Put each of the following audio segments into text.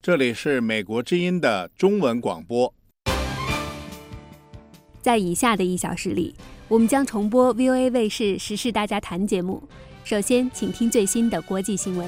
这里是美国之音的中文广播。 在以下的1小时里，我们将重播 VOA 卫视时事大家谈节目。首先，请听最新的国际新闻。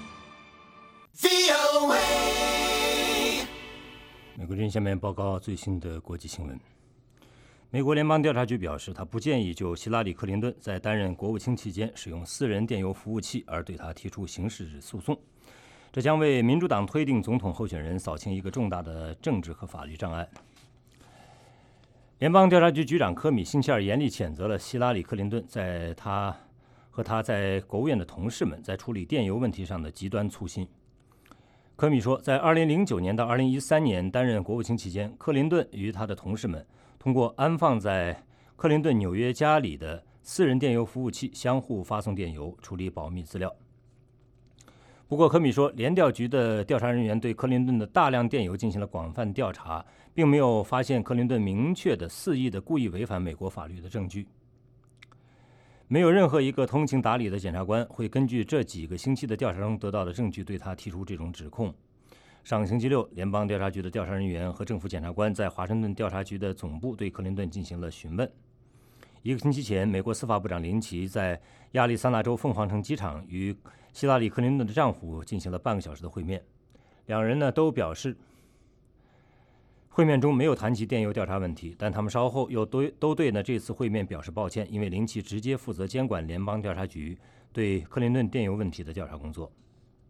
美国之音下面报告最新的国际新闻。美国联邦调查局表示，他不建议就希拉里·克林顿在担任国务卿期间使用私人电邮服务器而对他提出刑事诉讼。这将为民主党推定总统候选人扫清一个重大的政治和法律障碍。联邦调查局局长科米星期二严厉谴责了希拉里·克林顿在他在国务院的同事们在处理电邮问题上的极端粗心。科米说，在2009年到2013年担任国务卿期间，克林顿与他的同事们通过安放在克林顿纽约家里的私人电邮服务器相互发送电邮，处理保密资料。不过，科米说，联调局的调查人员对克林顿的大量电邮进行了广泛调查，并没有发现克林顿明确的肆意的故意违反美国法律的证据。没有任何一个通情达理的检察官会根据这几个星期的调查中得到的证据对他提出这种指控。上星期六，联邦调查局的调查人员和政府检察官在华盛顿调查局的总部对克林顿进行了询问。1个星期前，美国司法部长林奇在亚利桑那州凤凰城机场与希拉里·克林顿的丈夫进行了半个小时的会面。两人呢都表示，会面中没有谈及电邮调查问题，但他们稍后又都对这次会面表示抱歉，因为林奇直接负责监管联邦调查局对克林顿电邮问题的调查工作。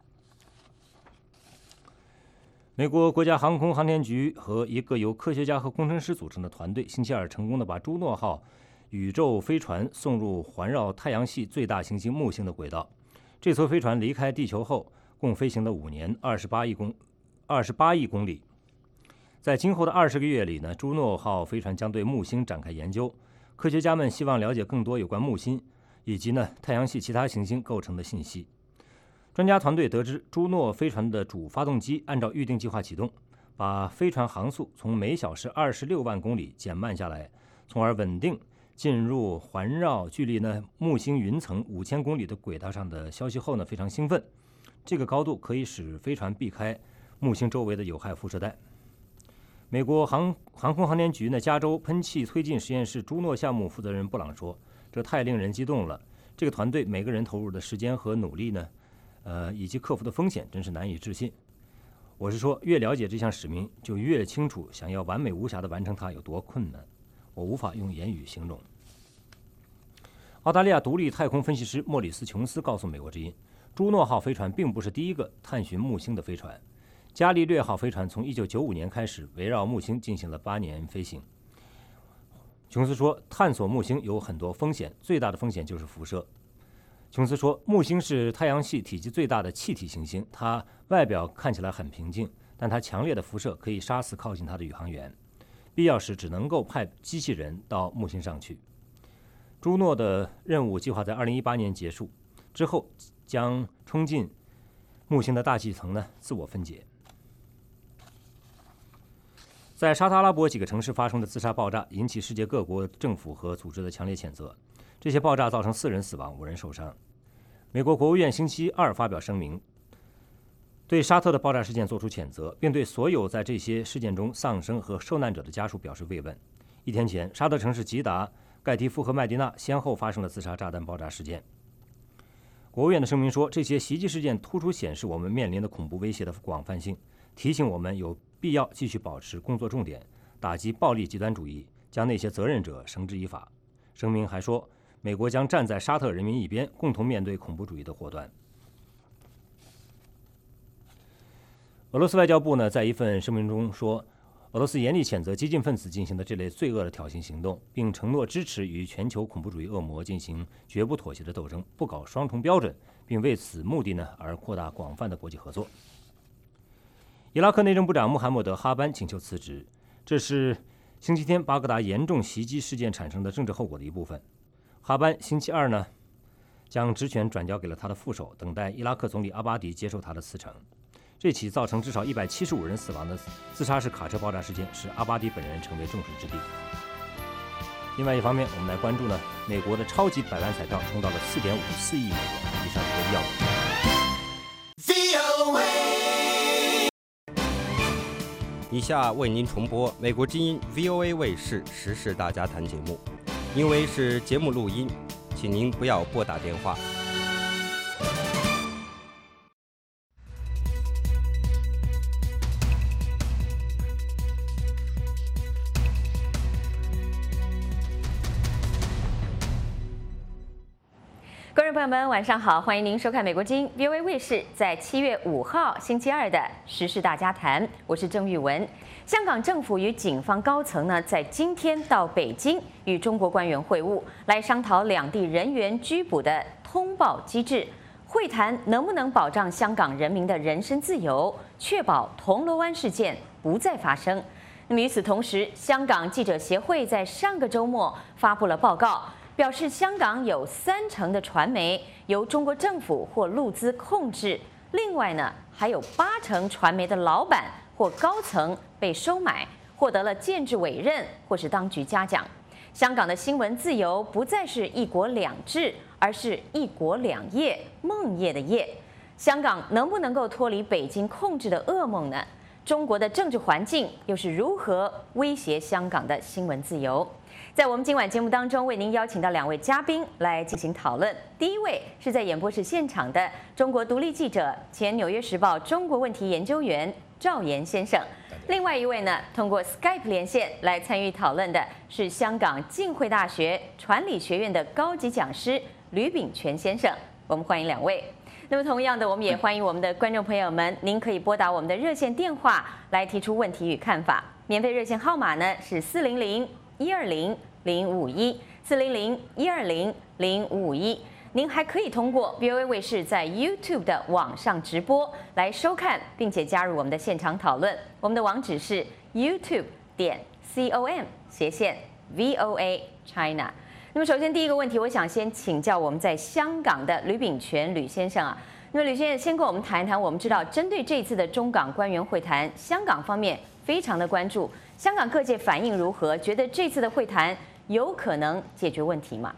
美国国家航空航天局和一个由科学家和工程师组成的团队星期二成功地把朱诺号宇宙飞船送入环绕太阳系最大行星木星的轨道。这艘飞船离开地球后，共飞行了5年，28亿公里。在今后的20个月里朱诺号飞船将对木星展开研究。科学家们希望了解更多有关木星以及太阳系其他行星构成的信息。专家团队得知，朱诺飞船的主发动机按照预定计划启动，把飞船航速从每小时26万公里减慢下来，从而稳定进入环绕距离木星云层5000公里的轨道上的消息后非常兴奋。这个高度可以使飞船避开木星周围的有害辐射带。美国航空航天局加州喷气推进实验室朱诺项目负责人布朗说，这太令人激动了，这个团队每个人投入的时间和努力以及克服的风险真是难以置信。我是说，越了解这项使命，就越清楚想要完美无瑕地完成它有多困难，我无法用言语形容。澳大利亚独立太空分析师莫里斯·琼斯告诉美国之音，朱诺号飞船并不是第一个探寻木星的飞船。伽利略号飞船从1995年开始围绕木星进行了8年飞行。琼斯说，探索木星有很多风险，最大的风险就是辐射。琼斯说，木星是太阳系体积最大的气体行星，它外表看起来很平静，但它强烈的辐射可以杀死靠近它的宇航员，必要时只能够派机器人到木星上去。朱诺的任务计划在2018年结束，之后将冲进木星的大气层自我分解。在沙特阿拉伯几个城市发生的自杀爆炸引起世界各国政府和组织的强烈谴责，这些爆炸造成4人死亡，5人受伤。美国国务院星期二发表声明，对沙特的爆炸事件作出谴责，并对所有在这些事件中丧生和受难者的家属表示慰问。1天前，沙特城市吉达、盖蒂夫和麦地那先后发生了自杀炸弹爆炸事件。国务院的声明说，这些袭击事件突出显示我们面临的恐怖威胁的广泛性，提醒我们有必要继续保持工作重点，打击暴力极端主义，将那些责任者绳之以法。声明还说，美国将站在沙特人民一边，共同面对恐怖主义的祸端。俄罗斯外交部在一份声明中说，俄罗斯严厉谴责激进分子进行的这类罪恶的挑衅行动，并承诺支持与全球恐怖主义恶魔进行绝不妥协的斗争，不搞双重标准，并为此目的而扩大广泛的国际合作。伊拉克内政部长穆罕默德·哈班请求辞职，这是星期天巴格达严重袭击事件产生的政治后果的一部分。哈班星期二将职权转交给了他的副手，等待伊拉克总理阿巴迪接受他的辞呈。这起造成至少175人死亡的自杀式卡车爆炸事件使阿巴迪本人成为众矢之的。另外一方面，我们来关注美国的超级百万彩票冲到了4.54亿美元。以上是国际要闻。 以下为您重播美国之音 VOA 卫视时事大家谈节目，因为是节目录音，请您不要拨打电话。 观众朋友们，晚上好！欢迎您收看美国之音 VOA 卫视在7月5号星期二的时事大家谈，我是郑玉文。香港政府与警方高层呢，在今天到北京与中国官员会晤，来商讨两地人员拘捕的通报机制。会谈能不能保障香港人民的人身自由，确保铜锣湾事件不再发生？那么与此同时，香港记者协会在上个周末发布了报告。表示香港有30%的传媒由中国政府或陆资控制，另外呢还有80%传媒的老板或高层被收买，获得了建制委任或是当局嘉奖。香港的新闻自由不再是一国两制，而是一国两业，梦夜的夜。香港能不能够脱离北京控制的噩梦呢？中国的政治环境又是如何威胁香港的新闻自由？在我们今晚节目当中，为您邀请到2位嘉宾来进行讨论。第一位是在演播室现场的中国独立记者、前《纽约时报》中国问题研究员赵岩先生。另外一位呢，通过 Skype 连线来参与讨论的是香港浸会大学传理学院的高级讲师吕秉权先生。我们欢迎2位。那么同样的，我们也欢迎我们的观众朋友们，您可以拨打我们的热线电话来提出问题与看法。免费热线号码呢是400-120-0551，400-120-0551。您还可以通过 VOA 卫视在 YouTube 的网上直播来收看，并且加入我们的现场讨论。我们的网址是 youtube.com/VOA China。那么首先第一个问题，我想先请教我们在香港的吕秉权吕先生啊。那么吕先生先跟我们谈一谈，我们知道针对这次的中港官员会谈，香港方面非常的关注，香港各界反应如何？觉得这次的会谈有可能解决问题吗？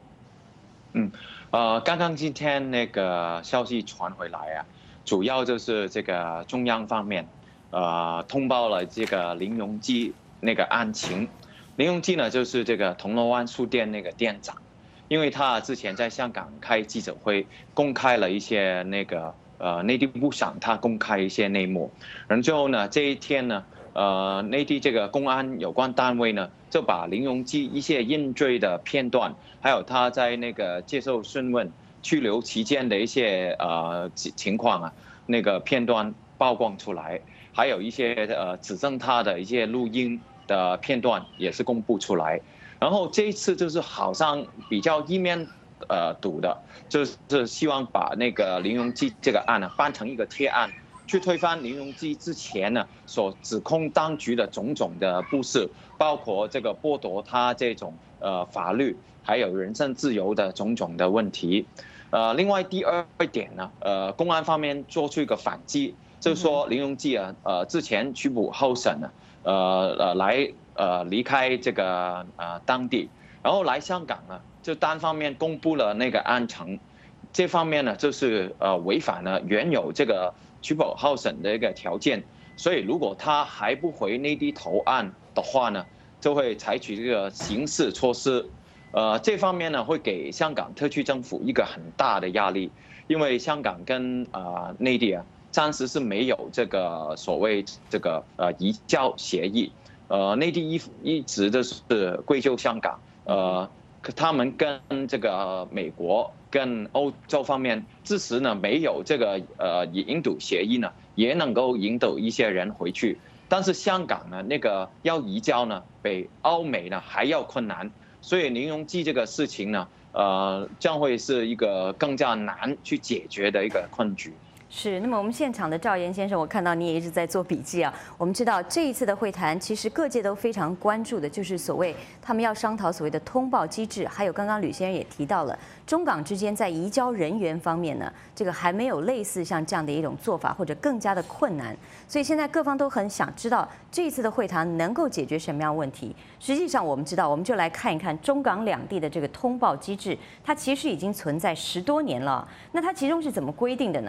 刚刚今天那个消息传回来啊，主要就是这个中央方面，通报了这个林荣基那个案情。林荣基呢，就是这个铜锣湾书店那个店长，因为他之前在香港开记者会，公开了一些那个内地部长他公开一些内幕，然后最后呢，这一天呢，内地这个公安有关单位呢，就把林荣基一些认罪的片段，还有他在那个接受讯问、拘留期间的一些情况啊，那个片段曝光出来，还有一些指证他的一些录音的片段也是公布出来。然后这一次就是好像比较一面倒的，就是希望把那个林荣基这个案呢办成一个贴案，去推翻林荣基之前呢所指控当局的种种的不是，包括这个剥夺他这种法律还有人身自由的种种的问题。另外第二点呢，公安方面做出一个反击，就是说林荣基之前拘捕候审呢，来离开这个当地，然后来香港呢，就单方面公布了那个案情，这方面呢就是违反了原有这个拘捕候审的一个条件，所以如果他还不回内地投案的话呢，就会采取这个刑事措施。这方面呢会给香港特区政府一个很大的压力，因为香港跟内地啊暂时是没有这个所谓这个移交协议。内地一直都是归咎香港，他们跟这个美国跟欧洲方面支持呢，没有这个引渡协议呢，也能够引渡一些人回去。但是香港呢，那个要移交呢，比欧美呢还要困难，所以林荣基这个事情呢，将会是一个更加难去解决的一个困局。 是，那么我们现场的赵岩先生，我看到你也一直在做笔记啊。我们知道这一次的会谈，其实各界都非常关注的，就是所谓他们要商讨所谓的通报机制，还有刚刚吕先生也提到了，中港之间在移交人员方面呢，这个还没有类似像这样的一种做法，或者更加的困难。所以现在各方都很想知道这一次的会谈能够解决什么样问题。实际上我们知道，我们就来看一看中港两地的这个通报机制，它其实已经存在10多年了。那它其中是怎么规定的呢？它其实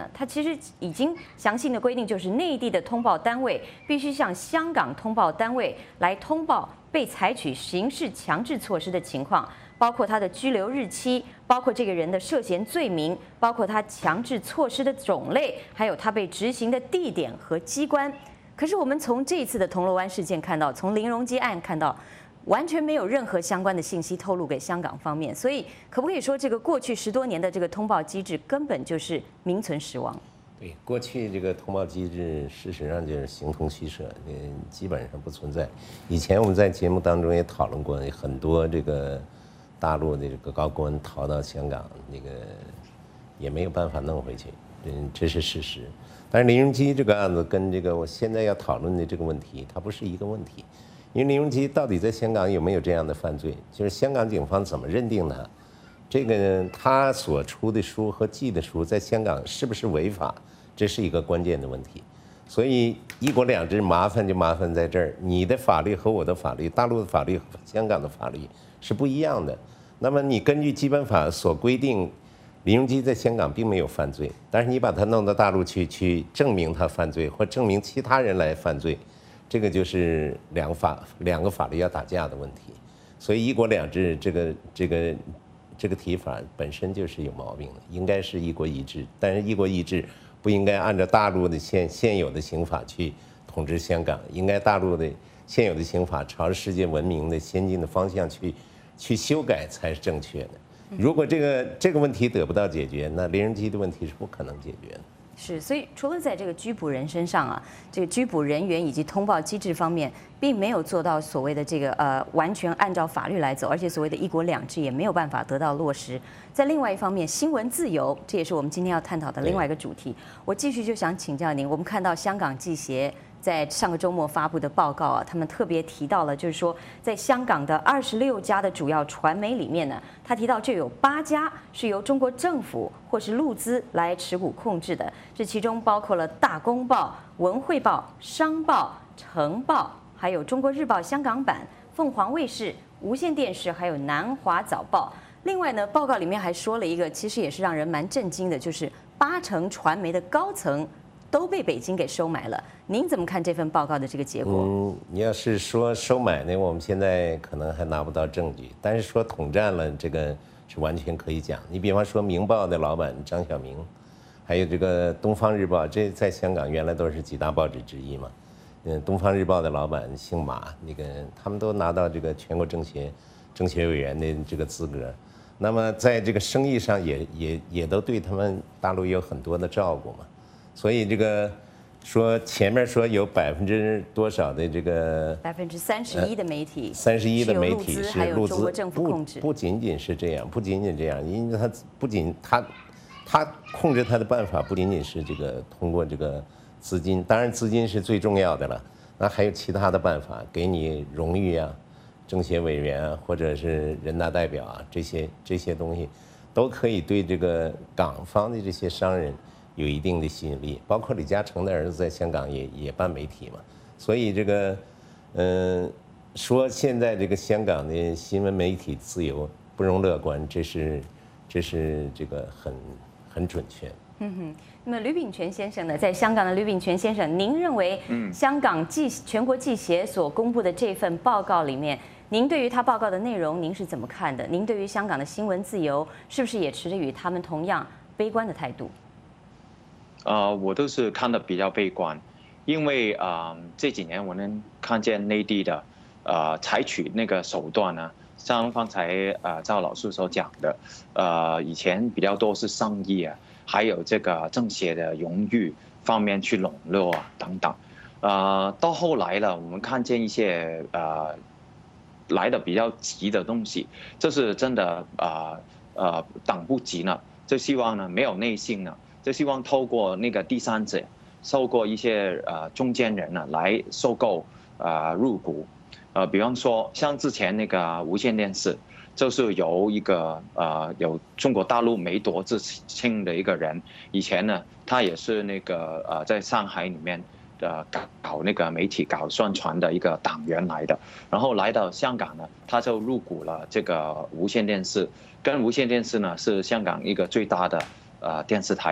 实已经详细的规定，就是内地的通报单位必须向香港通报单位来通报被采取刑事强制措施的情况，包括他的拘留日期，包括这个人的涉嫌罪名，包括他强制措施的种类，还有他被执行的地点和机关。可是我们从这一次的铜锣湾事件看到，从林荣基案看到，完全没有任何相关的信息透露给香港方面，所以可不可以说，这个过去10多年的这个通报机制根本就是名存实亡？ 对，过去这个通报机制事实上就是形同虚设，基本上不存在。以前我们在节目当中也讨论过，很多这个大陆的这个高官逃到香港，那个也没有办法弄回去，这是事实。但是林荣基这个案子跟这个我现在要讨论的这个问题，它不是一个问题。因为林荣基到底在香港有没有这样的犯罪，就是香港警方怎么认定他，这个他所出的书和寄的书在香港是不是违法，这是一个关键的问题。所以一国两制麻烦就麻烦在这儿，你的法律和我的法律，大陆的法律和香港的法律是不一样的。那么你根据基本法所规定，林荣基在香港并没有犯罪，但是你把他弄到大陆去证明他犯罪，或证明其他人来犯罪，这个就是两个法律要打架的问题。所以一国两制这个提法本身就是有毛病的，应该是一国一制，但是一国一制不应该按照大陆的现有的刑法去统治香港，应该大陆的现有的刑法朝着世界文明的先进的方向去修改才是正确的。如果这个问题得不到解决，那林荣基的问题是不可能解决的。 是，所以除了在这个拘捕人身上啊，这个拘捕人员以及通报机制方面，并没有做到所谓的这个完全按照法律来走，而且所谓的一国两制也没有办法得到落实。在另外一方面，新闻自由，这也是我们今天要探讨的另外一个主题。我继续就想请教您，我们看到香港记协在上个周末发布的报告啊，他们特别提到了，就是说在香港的26家的主要传媒里面呢，他提到就有8家是由中国政府或是陆资来持股控制的，这其中包括了大公报、文汇报、商报、晨报，还有中国日报香港版、凤凰卫视、无线电视，还有南华早报。另外呢，报告里面还说了一个，其实也是让人蛮震惊的，就是80%传媒的高层都被北京给收买了。您怎么看这份报告的这个结果？ 你要是说收买呢，我们现在可能还拿不到证据，但是说统战了，这个是完全可以讲。你比方说《明报》的老板张晓明，还有这个《东方日报》，这在香港原来都是几大报纸之一嘛。《东方日报》的老板姓马，那个他们都拿到这个全国政协委员的这个资格。那么在这个生意上也都对他们大陆有很多的照顾嘛。所以这个说前面说有多少的这个 31%的媒体 ，31%的媒体是陆资， 中国政府控制。 不仅仅是这样，因为他不仅他控制他的办法不仅仅是这个通过这个资金，当然资金是最重要的了，那还有其他的办法，给你荣誉啊、政协委员啊，或者是人大代表啊，这些东西都可以对这个港方的这些商人有一定的吸引力，包括李嘉诚的儿子在香港也办媒体嘛，所以这个说现在这个香港的新闻媒体自由不容乐观，这是这个很准确。 那么吕秉权先生呢，在香港的吕秉权先生，您认为香港全国记协所公布的这份报告里面，您对于他报告的内容您是怎么看的？您对于香港的新闻自由是不是也持着与他们同样悲观的态度？ 我都是看得比较悲观，因为这几年我们看见内地的采取那个手段呢，像刚才赵老师所讲的，以前比较多是生意啊，还有这个政协的荣誉方面去笼络啊等等，到后来了，我们看见一些来的比较急的东西，这是真的等不及了，就希望呢没有内信了。就希望透过那个第三者，透过一些中间人呢来收购入股，比方说像之前那个无线电视，就是由一个有中国大陆梅铎之称的一个人，以前呢他也是那个在上海里面搞那个媒体搞宣传的一个党员来的，然后来到香港呢，他就入股了这个无线电视，跟无线电视呢是香港一个最大的电视台嘛，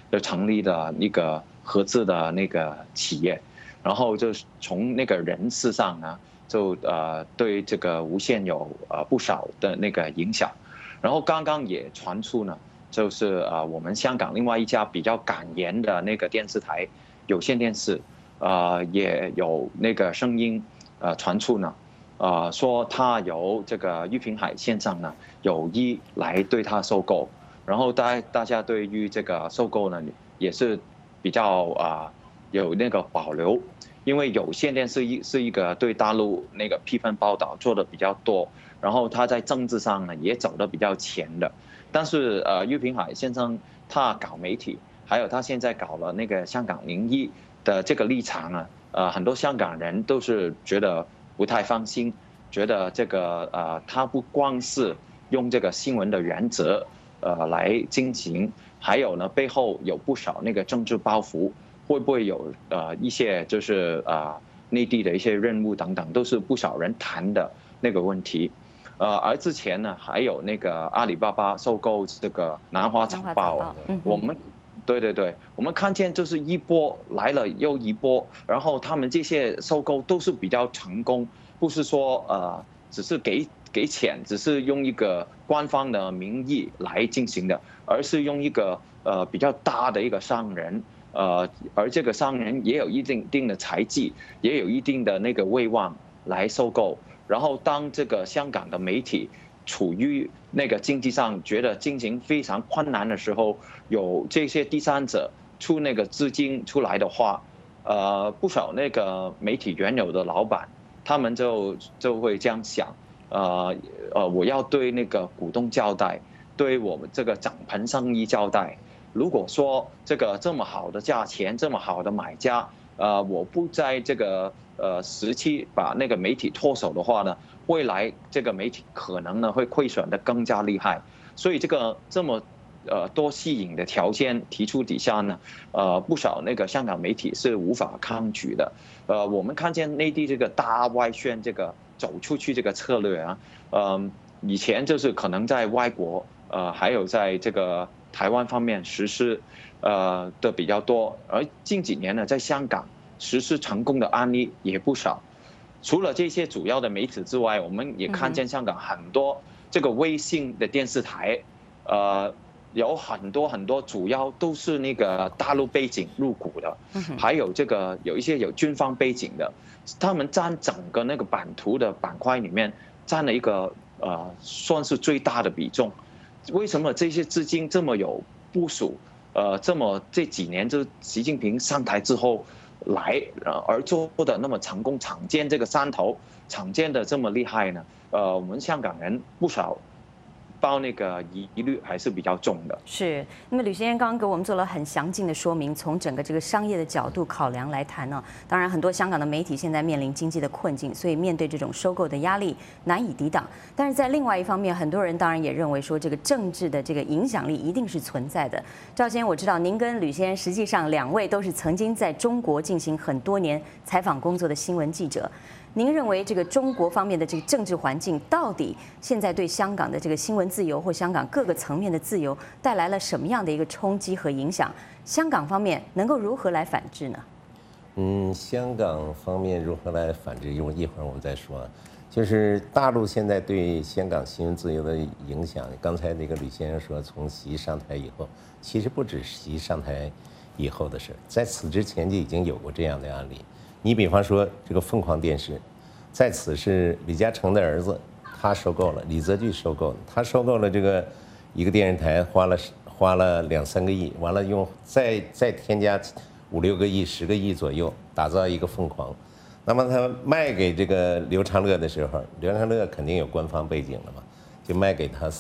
就成立的一个合资的那个企业，然后就从那个人事上呢，就对这个无线有不少的那个影响。然后刚刚也传出呢，就是我们香港另外一家比较敢言的那个电视台有线电视，也有那个声音传出呢，说他由这个裕平海先生呢有意来对他收购。然后大家对于这个收购呢也是比较有那个保留，因为有线电视是一个对大陆那个批判报道做的比较多，然后他在政治上呢也走得比较前的。但是裕平海先生他搞媒体，还有他现在搞了那个香港01的这个立场呢，很多香港人都是觉得不太放心，觉得这个他不光是用这个新闻的原则来进行，还有呢背后有不少那个政治包袱，会不会有一些就是内地的一些任务等等，都是不少人谈的那个问题。而之前呢还有那个阿里巴巴收购这个南华早报，我们对，我们看见就是一波来了又一波，然后他们这些收购都是比较成功，不是说只是给钱，只是用一个官方的名义来进行的，而是用一个比较大的一个商人，而这个商人也有一定的财技，也有一定的那个威望来收购。然后当这个香港的媒体处于那个经济上觉得经营非常困难的时候，有这些第三者出那个资金出来的话，不少那个媒体原有的老板，他们就会这样想。我要对那个股东交代，对我们这个掌盘生意交代。如果说这么好的价钱，这么好的买家，我不在这个时期把那个媒体脱手的话呢，未来这个媒体可能呢会亏损的更加厉害。所以这么多吸引的条件提出底下呢，不少那个香港媒体是无法抗拒的。我们看见内地这个大外宣这个走出去这个策略以前就是可能在外国还有在这个台湾方面实施的比较多，而近几年呢在香港实施成功的案例也不少。除了这些主要的媒体之外，我们也看见香港很多这个卫星的电视台，有很多主要都是那个大陆背景入股的，还有有一些有军方背景的，他们占整个那个版图的板块里面占了一个算是最大的比重。为什么这些资金这么有部署？这几年就习近平上台之后来而做的那么成功，厂建这个山头，厂建的这么厉害呢？我们香港人不少抱那个疑虑还是比较重的。 是，那么吕先生刚刚给我们做了很详尽的说明，从整个这个商业的角度考量来谈呢，当然很多香港的媒体现在面临经济的困境，所以面对这种收购的压力难以抵挡。但是在另外一方面，很多人当然也认为说这个政治的这个影响力一定是存在的。赵先生，我知道您跟吕先生实际上两位都是曾经在中国进行很多年采访工作的新闻记者。您认为这个中国方面的这个政治环境到底现在对香港的这个新闻自由或香港各个层面的自由带来了什么样的一个冲击和影响？香港方面能够如何来反制呢？ 香港方面如何来反制？一会儿我们再说。就是大陆现在对香港新闻自由的影响，刚才那个吕先生说，从习上台以后，其实不止习上台以后的事，在此之前就已经有过这样的案例。你比方说这个凤凰电视，在此是李嘉诚的儿子，他收购了，李泽钜收购的，他收购了这个一个电视台，花了2-3个亿，完了用再添加5-6个亿、10个亿左右，打造一个凤凰。那么他卖给这个刘长乐的时候，刘长乐肯定有官方背景了嘛，就卖给他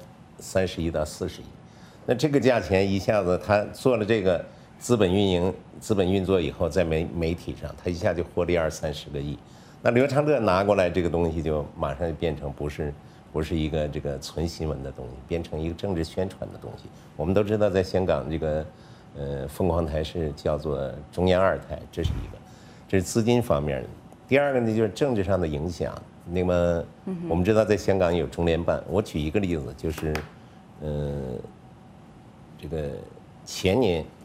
30亿到40亿。那这个价钱一下子他做了这个资本运作以后，在媒体上他一下就获利20-30个亿。那刘长乐拿过来这个东西，就马上就变成不是一个这个纯新闻的东西，变成一个政治宣传的东西。我们都知道，在香港这个凤凰台是叫做中央2台，这是一个，这是资金方面的。第二个呢，就是政治上的影响。那么我们知道，在香港有中联办。我举一个例子，就是这个前年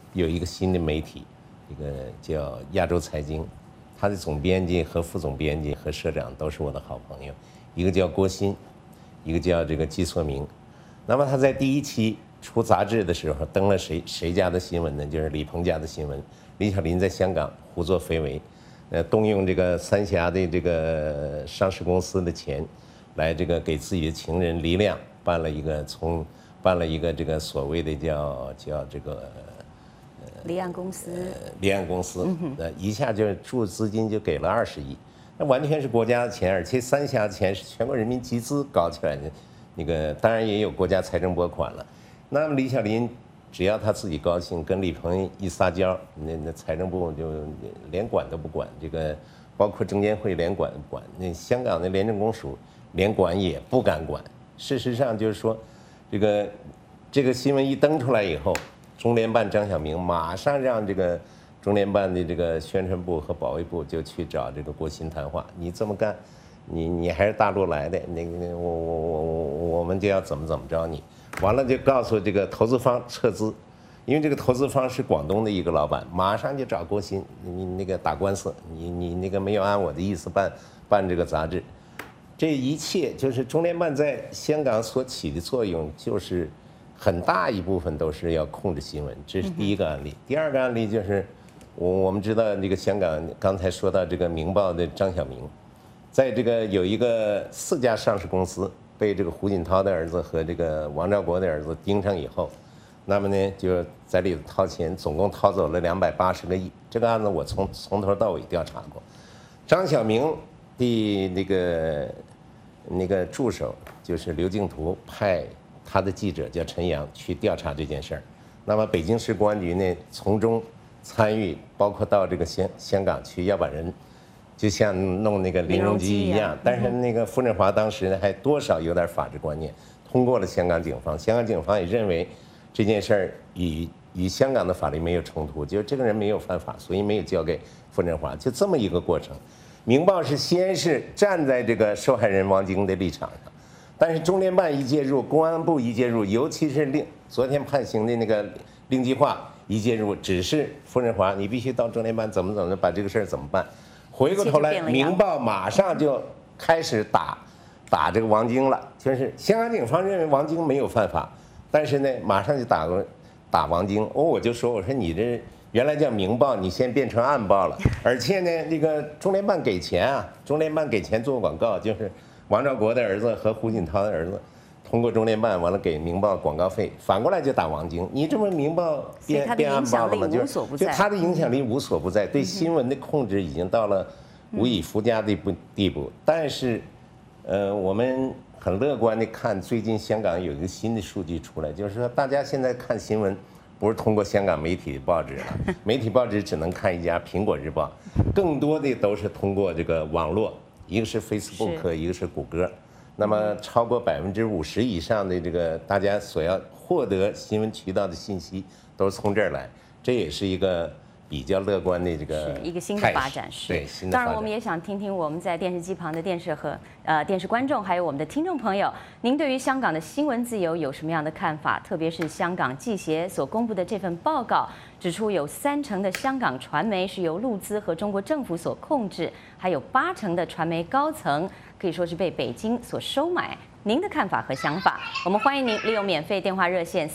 有一个新的媒体，这个叫亚洲财经，他的总编辑和副总编辑和社长都是我的好朋友，一个叫郭鑫，一个叫这个季硕明。那么他在第1期出杂志的时候登了谁家的新闻呢？就是李鹏家的新闻。李小林在香港胡作非为，动用这个三峡的这个上市公司的钱，来这个给自己的情人黎亮办了一个这个所谓的叫这个离岸公司， 一下就注资金就给了20亿，那完全是国家的钱，而且三峡的钱是全国人民集资搞起来的，那个当然也有国家财政拨款了。那么李小林只要他自己高兴，跟李鹏一撒娇，那财政部就连管都不管，这个包括证监会连管不管，那香港的廉政公署连管也不敢管。事实上就是说，这个新闻一登出来以后，中联办张晓明马上让这个中联办的这个宣传部和保卫部就去找这个郭鑫谈话，你这么干，你还是大陆来的，我们就要怎么着你。完了就告诉这个投资方撤资，因为这个投资方是广东的一个老板，马上就找郭鑫，你那个打官司，你那个没有按我的意思办这个杂志，这一切就是中联办在香港所起的作用，就是很大一部分都是要控制新闻，这是第一个案例。第二个案例就是我们知道这个香港刚才说到这个《明报》的张晓明，在这个有一个4家上市公司被这个胡锦涛的儿子和这个王兆国的儿子盯上以后，那么呢就在里头掏钱，总共掏走了280个亿。这个案子我从头到尾调查过。张晓明的那个助手就是刘敬图派他的记者叫陈阳去调查这件事儿。那么北京市公安局呢从中参与，包括到这个香港去要把人。就像弄那个零容机一样，但是那个傅政华当时呢还多少有点法治观念，通过了香港警方，香港警方也认为这件事儿与香港的法律没有冲突，就是这个人没有犯法，所以没有交给傅政华，就这么一个过程。明报是先是站在这个受害人王晶的立场上，但是中联办一介入，公安部一介入，尤其是昨天判刑的那个令计划一介入，只是傅政华你必须到中联办怎么把这个事儿怎么办。回过头来，《明报》马上就开始打这个王晶了，就是香港警方认为王晶没有犯法，但是呢，马上就打王晶。我就说你这原来叫《明报》，你现在变成暗报了，而且呢，那个中联办给钱啊，中联办给钱做广告，就是王兆国的儿子和胡锦涛的儿子。通过中联办完了给《明报》广告费，反过来就打王晶。你这不《明报》变暗报了吗？就他的影响力无所不在，对新闻的控制已经到了无以复加的地步。但是，我们很乐观的看，最近香港有一个新的数据出来，就是说大家现在看新闻不是通过香港媒体的报纸了，媒体报纸只能看一家《苹果日报》，更多的都是通过这个网络，一个是 Facebook， 一个是谷歌。那么超过50%以上的这个大家所要获得新闻渠道的信息都是从这儿来，这也是一个比较乐观的这个是一个新的发展。 对，新的发展。 当然，我们也想听听我们在电视机旁的电视观众，还有我们的听众朋友，您对于香港的新闻自由有什么样的看法？特别是香港记协所公布的这份报告指出，有30%的香港传媒是由陆资和中国政府所控制，还有80%的传媒高层可以说是被北京所收买。您的看法和想法，我们欢迎您利用免费电话热线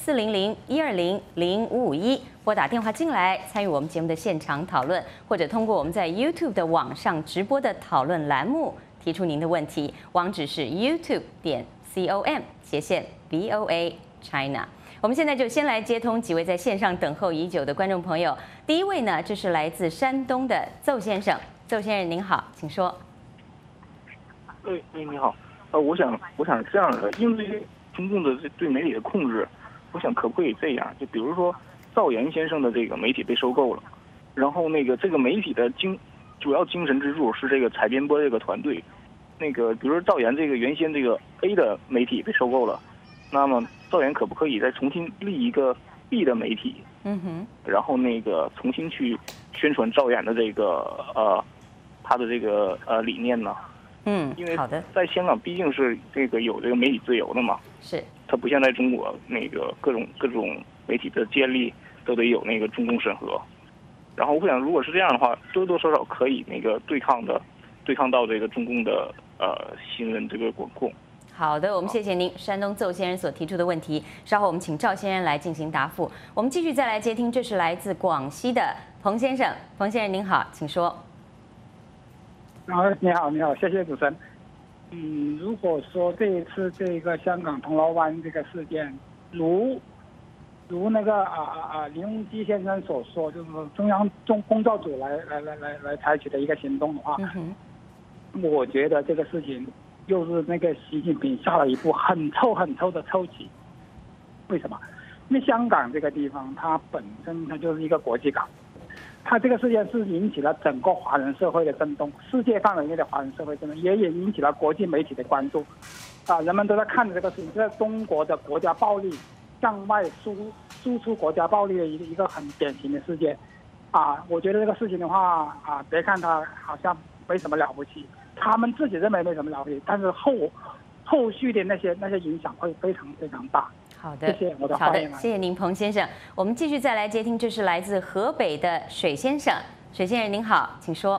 400-120-0551拨打电话进来，参与我们节目的现场讨论，或者通过我们在 YouTube 的网上直播的讨论栏目提出您的问题，网址是 youtube.com/VOA China。我们现在就先来接通几位在线上等候已久的观众朋友。第一位呢，这是来自山东的邹先生。邹先生您好，请说。 你好。我想这样的，因为中共的对媒体的控制，我想可不可以这样？就比如说赵岩先生的这个媒体被收购了，然后这个媒体的主要精神支柱是这个采编播这个团队，比如说赵岩这个原先这个 A 的媒体被收购了，那么赵岩可不可以再重新立一个 B 的媒体？然后重新去宣传赵岩的这个他的这个理念呢？因为在香港毕竟是有这个媒体自由的嘛， 是它不像在中国各种媒体的建立， 都得有那个中共审核。然后我想，如果是这样的话，多多少少可以那个对抗到这个中共的新闻这个管控。 好的，我们谢谢您，山东邹先生所提出的问题。稍后我们请赵先生来进行答复。我们继续再来接听，这是来自广西的彭先生。彭先生您好，请说。 你好，谢谢主持人。如果说这一次这个香港铜锣湾这个事件，如那个林荣基先生所说，就是中央工作组来采取的一个行动的话，我觉得这个事情又是那个习近平下了一步很臭的臭棋。为什么？因为香港这个地方它本身它就是一个国际港，它这个事件是引起了整个华人社会的震动，世界范围内的华人社会震动，也引起了国际媒体的关注。人们都在看着这个事情，这是中国的国家暴力向外输出国家暴力的一个很典型的事件。我觉得这个事情的话别看它好像没什么了不起，他们自己认为没什么了不起，但是后续的那些影响会非常非常大。 好的， 谢谢我的好的， 发言。 谢谢您，彭先生。我们继续再来接听，这是来自河北的水先生。水先生您好，请说。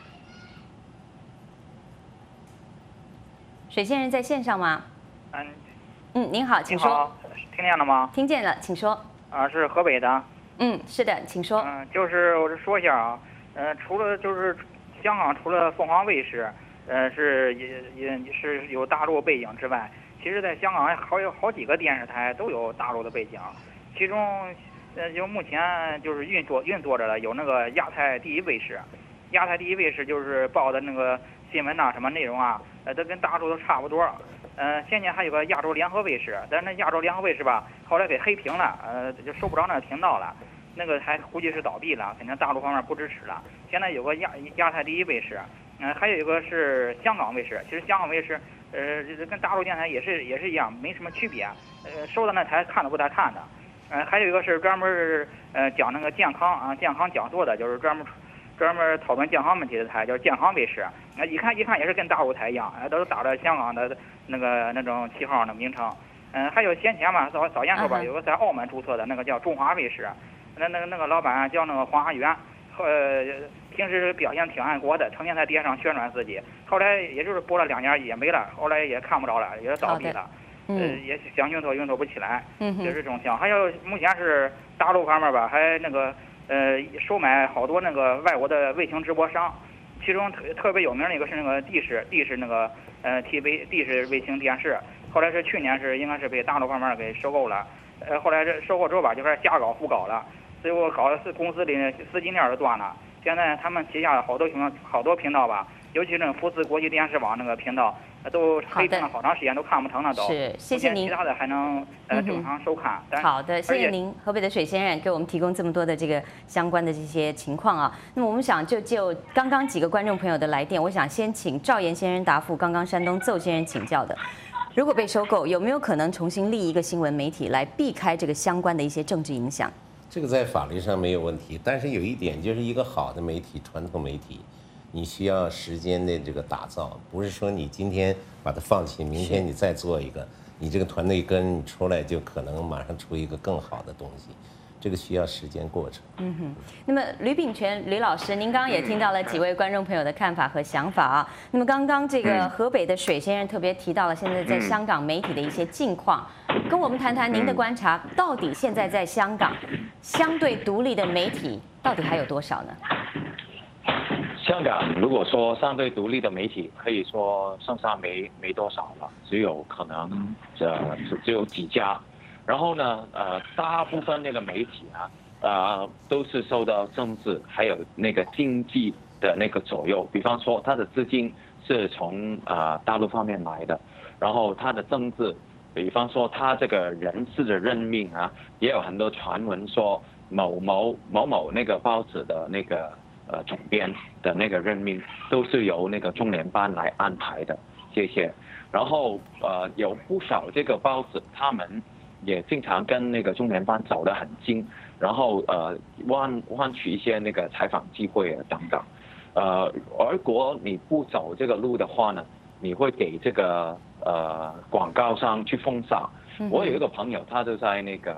水先生在线上吗？您好，请说。 你好，听见了吗？ 听见了，请说。 是河北的。 是的，请说。 就是我说一下啊，除了就是香港除了凤凰卫视，是也是有大陆背景之外，其实在香港还有好几个电视台都有大陆的背景，其中就目前就是运作着的有那个亚太第一卫视，亚太第一卫视就是报的那个新闻什么内容都跟大陆都差不多。现在还有个亚洲联合卫视，但是那亚洲联合卫视吧，后来给黑屏了，就收不着那个频道了，那个还估计是倒闭了，肯定大陆方面不支持了。现在有个亚太第一卫视，还有一个是香港卫视，其实香港卫视跟大陆电台也是一样，没什么区别，收的那台看都不带看的。还有一个是专门讲那个健康讲座的，就是专门讨论健康问题的台，叫健康卫视。一看也是跟大陆台一样，都打着香港的那种旗号的名称。还有先前吧，早年时候吧，有个在澳门注册的那个叫中华卫视，那个老板叫那个黄阿元，平时表现挺爱国的，成天在电视上宣传自己。后来也就是播了2年也没了，后来也看不着了，也倒闭了。也想运作不起来，就是这种情况。还有目前是大陆方面吧，还那个收买好多那个外国的卫星直播商，其中特别有名的一个是那个地视那个地视卫星电视，后来是去年应该是被大陆方面给收购了，后来这收购之后吧，就开始瞎搞胡搞了，最后搞的是公司里资金链都断了。现在他们旗下好多频道吧，尤其是福斯国际电视网那个频道，都黑屏了好长时间，都看不成了都。 是，谢谢您。 其他的还能正常收看。 好的，谢谢您，河北的水先生给我们提供这么多的这个相关的这些情况啊。那么我们想就刚刚几个观众朋友的来电，我想先请赵岩先生答复刚刚山东邹先生请教的。如果被收购，有没有可能重新立一个新闻媒体来避开这个相关的一些政治影响？ 这个在法律上没有问题，但是有一点就是一个好的媒体，传统媒体，你需要时间的这个打造，不是说你今天把它放弃，明天你再做一个，你这个团队跟你出来就可能马上出一个更好的东西，这个需要时间过程。 那么吕秉权吕老师，您刚刚也听到了几位观众朋友的看法和想法啊。那么刚刚这个河北的水先生特别提到了现在在香港媒体的一些近况，跟我们谈谈您的观察，到底现在在香港相对独立的媒体到底还有多少呢？ 香港如果说相对独立的媒体，可以说剩下没多少了，只有可能只有几家。然后呢，大部分那个媒体都是受到政治还有那个经济的那个左右。比方说，他的资金是从大陆方面来的，然后他的政治，比方说他这个人事的任命也有很多传闻说某那个报纸的那个总编的那个任命都是由那个中联办来安排的，谢谢。然后有不少这个报纸他们也经常跟那个中联办走得很近，然后换取一些那个采访机会等等。而如果你不走这个路的话呢，你会给这个广告商去封杀。我有一个朋友，他就在那个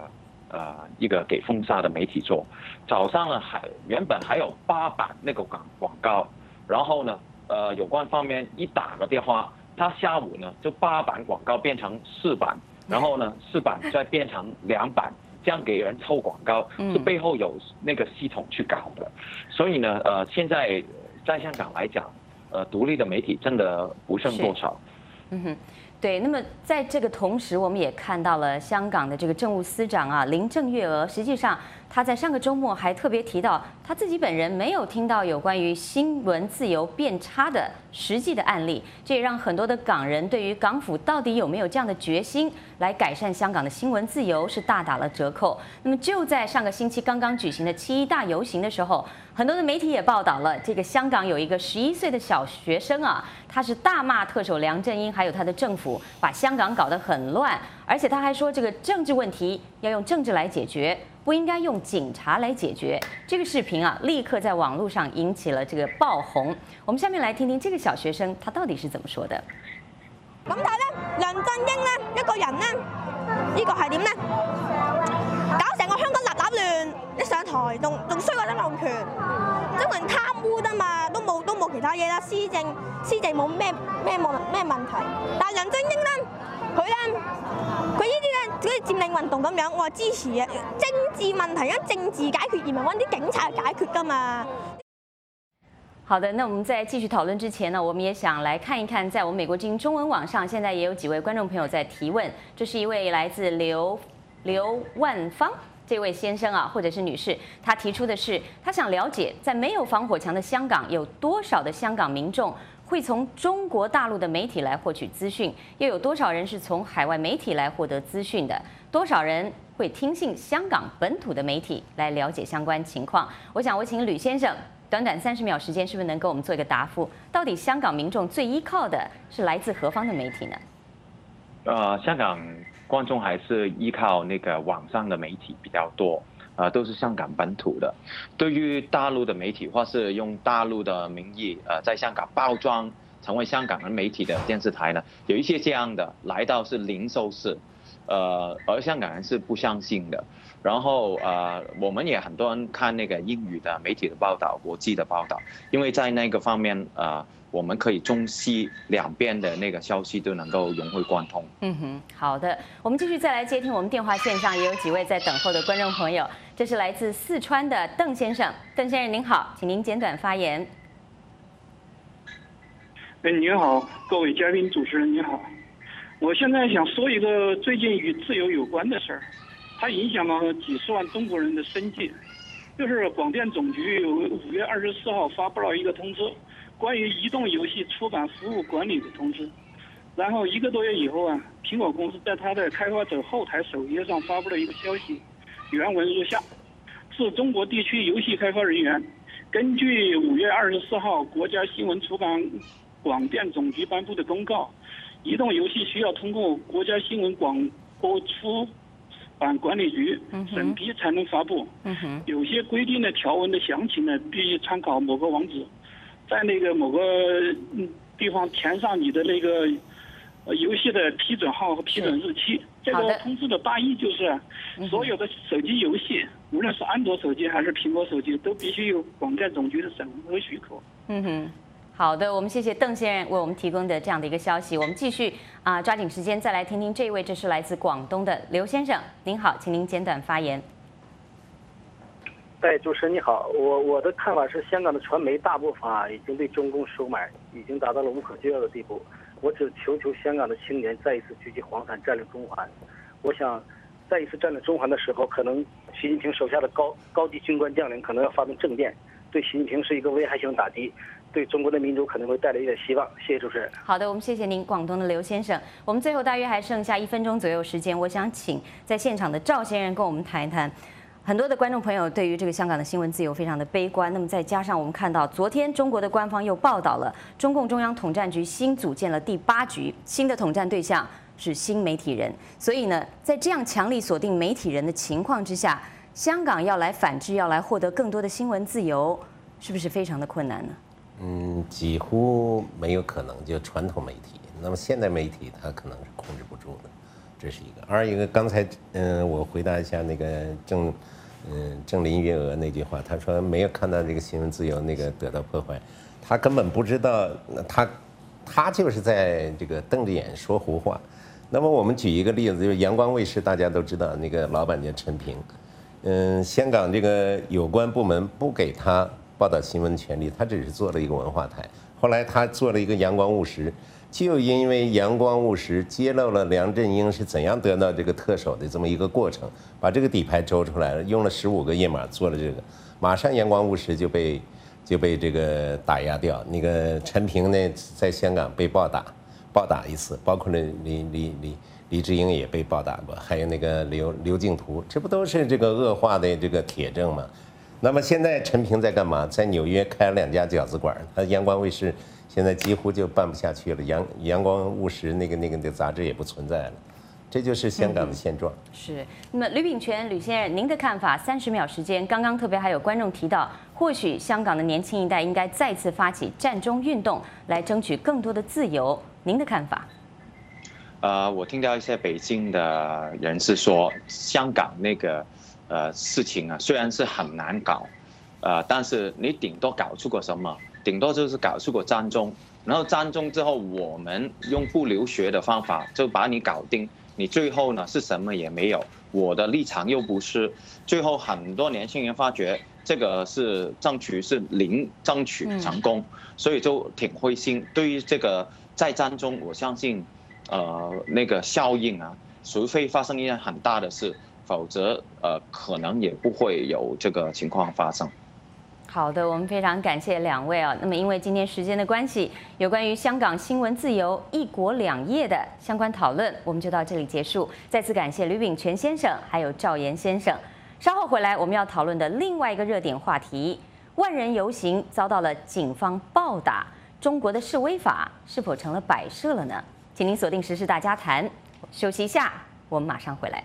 一个给封杀的媒体做。早上呢原本还有8版那个广告，然后呢有关方面一打个电话，他下午呢就8版广告变成4版，然后呢4版再变成2版。这样给人抽广告，是背后有那个系统去搞的，所以呢，现在在香港来讲，独立的媒体真的不剩多少。 对。那么在这个同时，我们也看到了香港的这个政务司长啊林郑月娥，实际上他在上个周末还特别提到，他自己本人没有听到有关于新闻自由变差的实际的案例，这也让很多的港人对于港府到底有没有这样的决心来改善香港的新闻自由是大打了折扣。那么就在上个星期刚刚举行的7·1大游行的时候，很多的媒体也报道了，这个香港有一个11岁的小学生啊，他是大骂特首梁振英还有他的政府，把香港搞得很乱，而且他还说这个政治问题要用政治来解决，不应该用警察来解决。这个视频啊，立刻在网络上引起了这个爆红。我们下面来听听这个小学生他到底是怎么说的。 咁但係咧，梁振英咧一個人咧，呢個係點咧？搞成個香港立亂，一上台仲衰過曾蔭權，曾蔭權貪污啫嘛，都冇其他嘢啦，施政冇咩問題。但係梁振英咧，佢呢啲咧，好似佔領運動咁樣，我係支持嘅。政治問題因政治解決，而唔係揾啲警察去解決㗎嘛。 好的，那我們在繼續討論之前呢，我們也想來看一看，在我們美國之音中文網上，現在也有幾位觀眾朋友在提問。這是一位來自劉萬芳這位先生啊，或者是女士，他提出的是，他想了解，在沒有防火牆的香港，有多少的香港民眾會從中國大陸的媒體來獲取資訊，又有多少人是從海外媒體來獲得資訊的？多少人會聽信香港本土的媒體來了解相關情況？我想我請呂先生。短短30秒時間，是不是能給我們做一個答覆？到底香港民眾最依靠的是來自何方的媒體呢？ 香港觀眾還是依靠那個網上的媒體比較多，都是香港本土的。對於大陸的媒體，或是用大陸的名義，在香港包裝成為香港人媒體的電視台呢，有一些這樣的來到是零收視，而香港人是不相信的。然後我們也很多人看那個英語的媒體的報道，國際的報道，因為在那個方面，我們可以中西兩邊的那個消息都能夠融會貫通。 好的，我們繼續再來接聽我們電話線上也有幾位在等候的觀眾朋友，這是來自四川的鄧先生。鄧先生您好，請您簡短發言。 您好，各位嘉賓主持人您好，我現在想說一個最近與自由有關的事兒。它影響了幾十萬中國人的生計，就是廣電總局5月24號發布了一個通知，關於移動遊戲出版服務管理的通知。然後1個多月以後啊，蘋果公司在它的開發者後台首頁上發布了一個消息，原文如下：自中國地區遊戲開發人員根據5月24號國家新聞出版廣電總局頒布的公告，移動遊戲需要通過國家新聞廣播出版管理局審批才能發布，有些規定的條文的詳情呢，必須參考某個網址，在那個某個地方填上你的那個遊戲的批准號和批准日期。這個通知的大意就是所有的手機遊戲，無論是安卓手機還是蘋果手機，都必須有廣電總局的審核許可。 好的，我們謝謝鄧先生為我們提供的這樣的一個消息。我們繼續抓緊時間再來聽聽這一位，這是來自廣東的劉先生。您好，請您簡短發言。 主持人你好，我的看法是，香港的傳媒大部分已經被中共收買，已經達到了無可救藥的地步。我只求香港的青年再一次舉起黃傘佔領中環。我想再一次佔領中環的時候，可能習近平手下的高級軍官將領可能要發動政變，對習近平是一個危害性打擊，對中國的民主可能會帶來一點希望。謝謝主持人。 好的，我們謝謝您，廣東的劉先生。我們最後大約還剩下1分鐘左右時間，我想請在現場的趙先生跟我們談一談。很多的觀眾朋友對於這個香港的新聞自由非常的悲觀，那麼再加上我們看到昨天中國的官方又報道了中共中央統戰局新組建了第8局，新的統戰對象是新媒體人，所以呢，在這樣強力鎖定媒體人的情況之下，香港要來反制，要來獲得更多的新聞自由，是不是非常的困難呢？ 幾乎沒有可能，就傳統媒體。那麼現代媒體它可能是控制不住的。 这是一个。二一个，刚才我回答一下那个郑林月娥那句话，他说没有看到这个新闻自由那个得到破坏，他根本不知道，他就是在这个瞪着眼说胡话。那么我们举一个例子，就是阳光卫视，大家都知道那个老板叫陈平，香港这个有关部门不给他报道新闻权利，他只是做了一个文化台。后来他做了一个阳光务实，就因为阳光务实揭露了梁振英是怎样得到这个特首的这么一个过程，把这个底牌周出来了，用了15个页码做了这个，马上阳光务实就被这个打压掉。那个陈平呢，在香港被暴打一次，包括李志英也被暴打过，还有那个刘敬图，这不都是这个恶化的这个铁证吗？那么现在陈平在干嘛？在纽约开了2家饺子馆，他阳光卫视现在几乎就办不下去了，阳光务实那个杂志也不存在了，这就是香港的现状。 是。那么吕秉权吕先生，您的看法？30秒时间，刚刚特别还有观众提到，或许香港的年轻一代应该再次发起战中运动，来争取更多的自由。您的看法？ 我听到一些北京的人士说，香港那个事情啊，虽然是很难搞，但是你顶多搞出个什么？顶多就是搞出个占中，然后占中之后，我们用不留学的方法就把你搞定，你最后呢是什么也没有，我的立场又不是，最后很多年轻人发觉这个是争取是零争取成功，所以就挺灰心。对于这个在占中，我相信那个效应啊，除非发生一件很大的事，否则可能也不会有这个情况发生。 好的，我们非常感谢2位啊。那么因为今天时间的关系，有关于香港新闻自由、1国2业的相关讨论，我们就到这里结束。再次感谢吕秉权先生，还有赵岩先生。稍后回来，我们要讨论的另外一个热点话题：万人游行遭到了警方暴打，中国的示威法是否成了摆设了呢？请您锁定时事大家谈，休息一下，我们马上回来。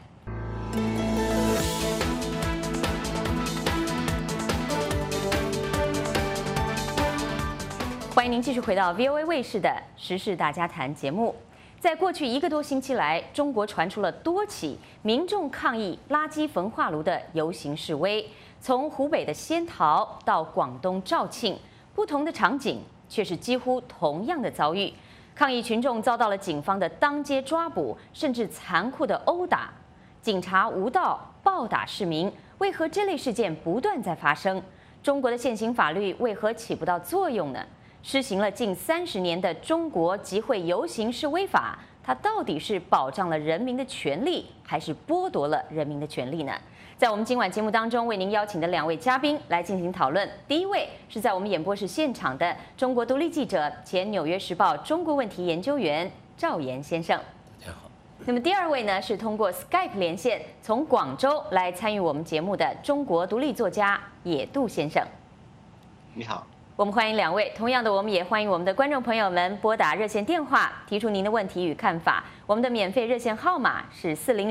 欢迎您继续回到 VOA 卫视的时事大家谈节目。在过去1个多星期来，中国传出了多起民众抗议垃圾焚化炉的游行示威，从湖北的仙桃到广东肇庆，不同的场景却是几乎同样的遭遇。抗议群众遭到了警方的当街抓捕，甚至残酷的殴打。警察无道暴打市民，为何这类事件不断在发生？中国的现行法律为何起不到作用呢？施行了近30年的中国集会游行示威法，它到底是保障了人民的权利，还是剥夺了人民的权利呢？在我们今晚节目当中，为您邀请的2位嘉宾来进行讨论。第一位是在我们演播室现场的中国独立记者、前《纽约时报》中国问题研究员赵岩先生。 大家好。 那么第2位呢，是通过 Skype 连线从广州来参与我们节目的中国独立作家野渡先生。 你好。 我们欢迎2位，同样的，我们也欢迎我们的观众朋友们拨打热线电话，提出您的问题与看法。我们的免费热线号码是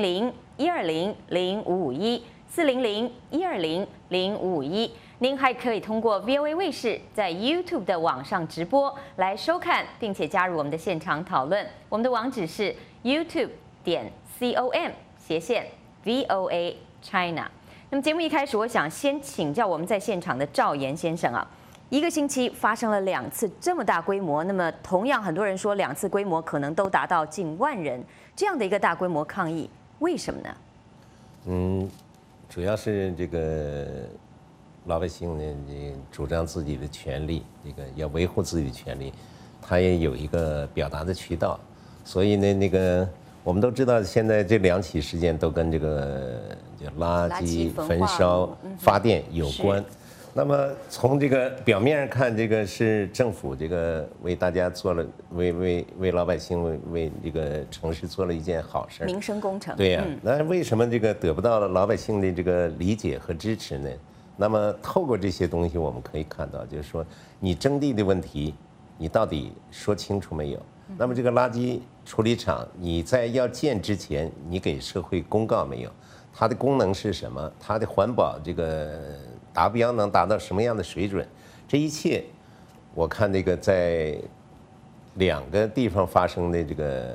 400-120-0551，400-120-0551。您还可以通过 VOA 卫视在 YouTube 的网上直播来收看，并且加入我们的现场讨论。我们的网址是 youtube.com/VOA China。那么节目一开始，我想先请教我们在现场的赵岩先生啊。1个星期发生了2次这么大规模，那么同样很多人说2次规模可能都达到近万人这样的一个大规模抗议，为什么呢？ 主要是这个老百姓呢，主张自己的权利，这个要维护自己的权利，他也有一个表达的渠道。所以呢，我们都知道，现在这2起事件都跟这个垃圾焚烧发电有关。那么从这个表面上看，这个是政府这个为大家做了为老百姓为这个城市做了一件好事， 民生工程。 对呀，那为什么这个得不到了老百姓的这个理解和支持呢？那么透过这些东西，我们可以看到，就是说你征地的问题，你到底说清楚没有？那么这个垃圾处理厂，你在要建之前，你给社会公告没有？它的功能是什么？它的环保这个达标能达到什么样的水准？这一切，我看那个在2个地方发生的这个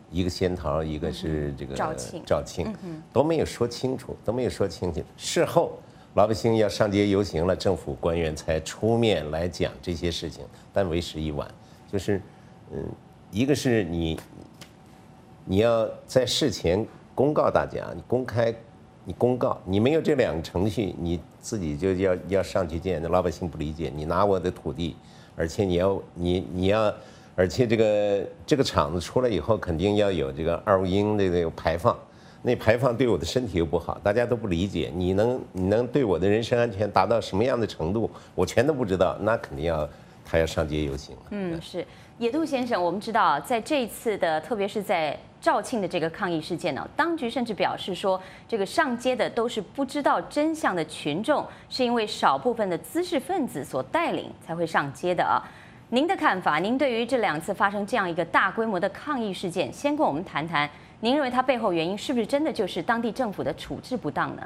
一个仙桃，一个是这个肇庆，都没有说清楚，事后老百姓要上街游行了，政府官员才出面来讲这些事情，但为时已晚。就是，一个是你要在事前公告大家，你公告，你没有这2个程序，你自己就要上去见，老百姓不理解，你拿我的土地，而且你要，而且这个厂子出来以后，肯定要有这个2英的这个排放，那排放对我的身体又不好，大家都不理解，你能对我的人身安全达到什么样的程度，我全都不知道，那肯定他要上街游行。 是野渡先生，我们知道在这一次的，特别是在肇庆的这个抗议事件呢，当局甚至表示说，这个上街的都是不知道真相的群众，是因为少部分的知识分子所带领才会上街的啊。您的看法？您对于这2次发生这样一个大规模的抗议事件，先跟我们谈谈，您认为它背后原因是不是真的就是当地政府的处置不当呢？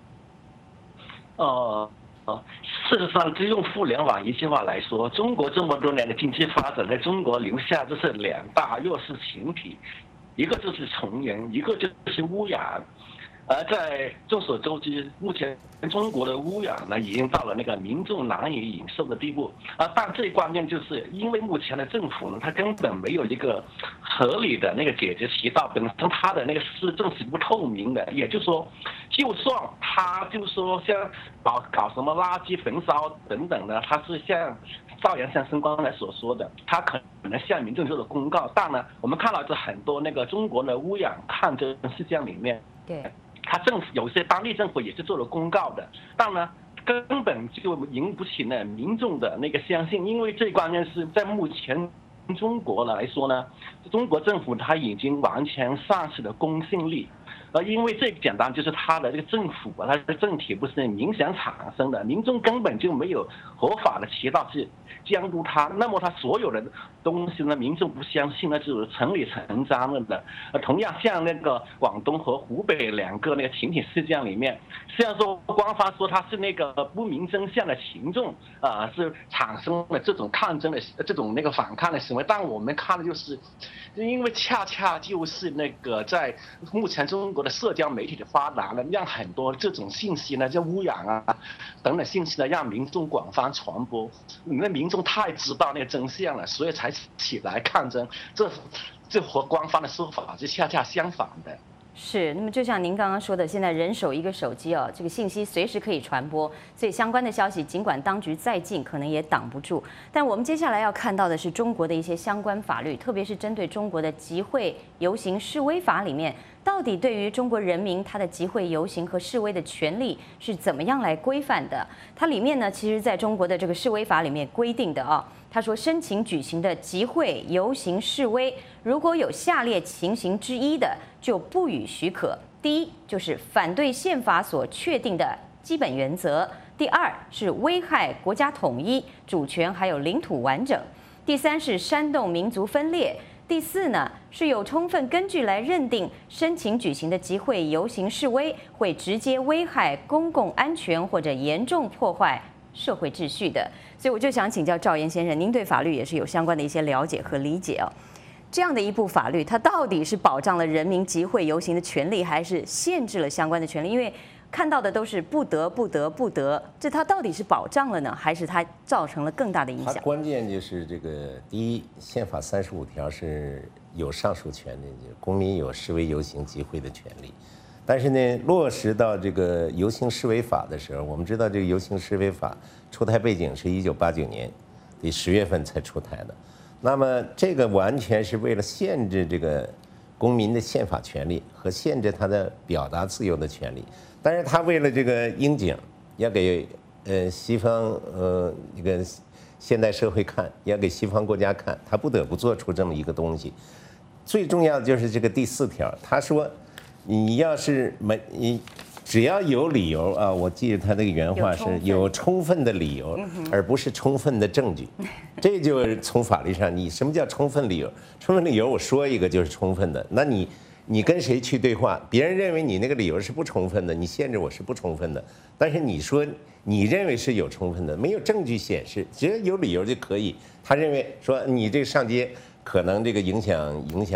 事实上，就用互联网一句话来说，中国这么多年的经济发展，在中国留下就是2大弱势群体，一个就是穷人，一个就是污染。而在众所周知，目前中国的污染呢，已经到了那个民众难以忍受的地步。但最关键就是因为目前的政府呢，它根本没有一个合理的那个解决渠道，本身它的那个施政是不透明的。也就是说，就算它就是说像搞什么垃圾焚烧等等的，它是像赵阳先生刚才所说的，他可能向民众做了公告，但呢，我们看到这很多那个中国的污染抗争事件里面， 对。 他有些当地政府也是做了公告的，但呢，根本就引不起呢民众的那个相信，因为最关键是在目前中国来说呢，中国政府它已经完全丧失了公信力，因为最简单就是它的这个政府它的政体不是民选产生的，民众根本就没有合法的渠道去监督它，那么它所有的东西呢，民众不相信，那就是成理成章了的。同样像那个广东和湖北2个那个群体事件里面，虽然说官方说他是那个不明真相的群众是产生了这种抗争的这种那个反抗的行为，但我们看的就是因为恰恰就是那个在目前中国的社交媒体的发达呢，让很多这种信息呢，就污染等等信息呢，让民众广泛传播，那民众太知道那个真相了，所以才起来抗争，这和官方的说法是恰恰相反的。 是，那么就像您刚刚说的，现在人手一个手机哦，这个信息随时可以传播，所以相关的消息尽管当局再近，可能也挡不住。但我们接下来要看到的是中国的一些相关法律，特别是针对中国的集会、游行、示威法里面，到底对于中国人民他的集会、游行和示威的权利是怎么样来规范的？它里面呢，其实在中国的这个示威法里面规定的啊。他说，申请举行的集会、游行、示威，如果有下列情形之一的，就不予许可。第一，就是反对宪法所确定的基本原则；第2是危害国家统一、主权还有领土完整；第3是煽动民族分裂；第4呢是有充分根据来认定申请举行的集会、游行、示威会直接危害公共安全或者严重破坏社会秩序的。所以我就想请教赵岩先生，您对法律也是有相关的一些了解和理解哦。这样的一部法律，它到底是保障了人民集会游行的权利，还是限制了相关的权利？因为看到的都是不得，这它到底是保障了呢，还是它造成了更大的影响？ 它关键就是这个，第一，宪法35条是有上述权的，公民有示威、游行、集会的权利。但是呢，落实到这个游行示威法的时候，我们知道这个游行示威法出台背景是1989年的10月份才出台的。那么这个完全是为了限制这个公民的宪法权利和限制他的表达自由的权利。但是他为了这个应景，要给西方一个现代社会看，要给西方国家看，他不得不做出这么一个东西。最重要的就是这个第4条，他说。你要是你只要有理由啊，我记得他那个原话是有充分的理由，而不是充分的证据。这就是从法律上，你什么叫充分理由？充分理由我说一个就是充分的。那你跟谁去对话？别人认为你那个理由是不充分的，你限制我是不充分的。但是你说你认为是有充分的，没有证据显示，只要有理由就可以。他认为说你这个上街可能这个影响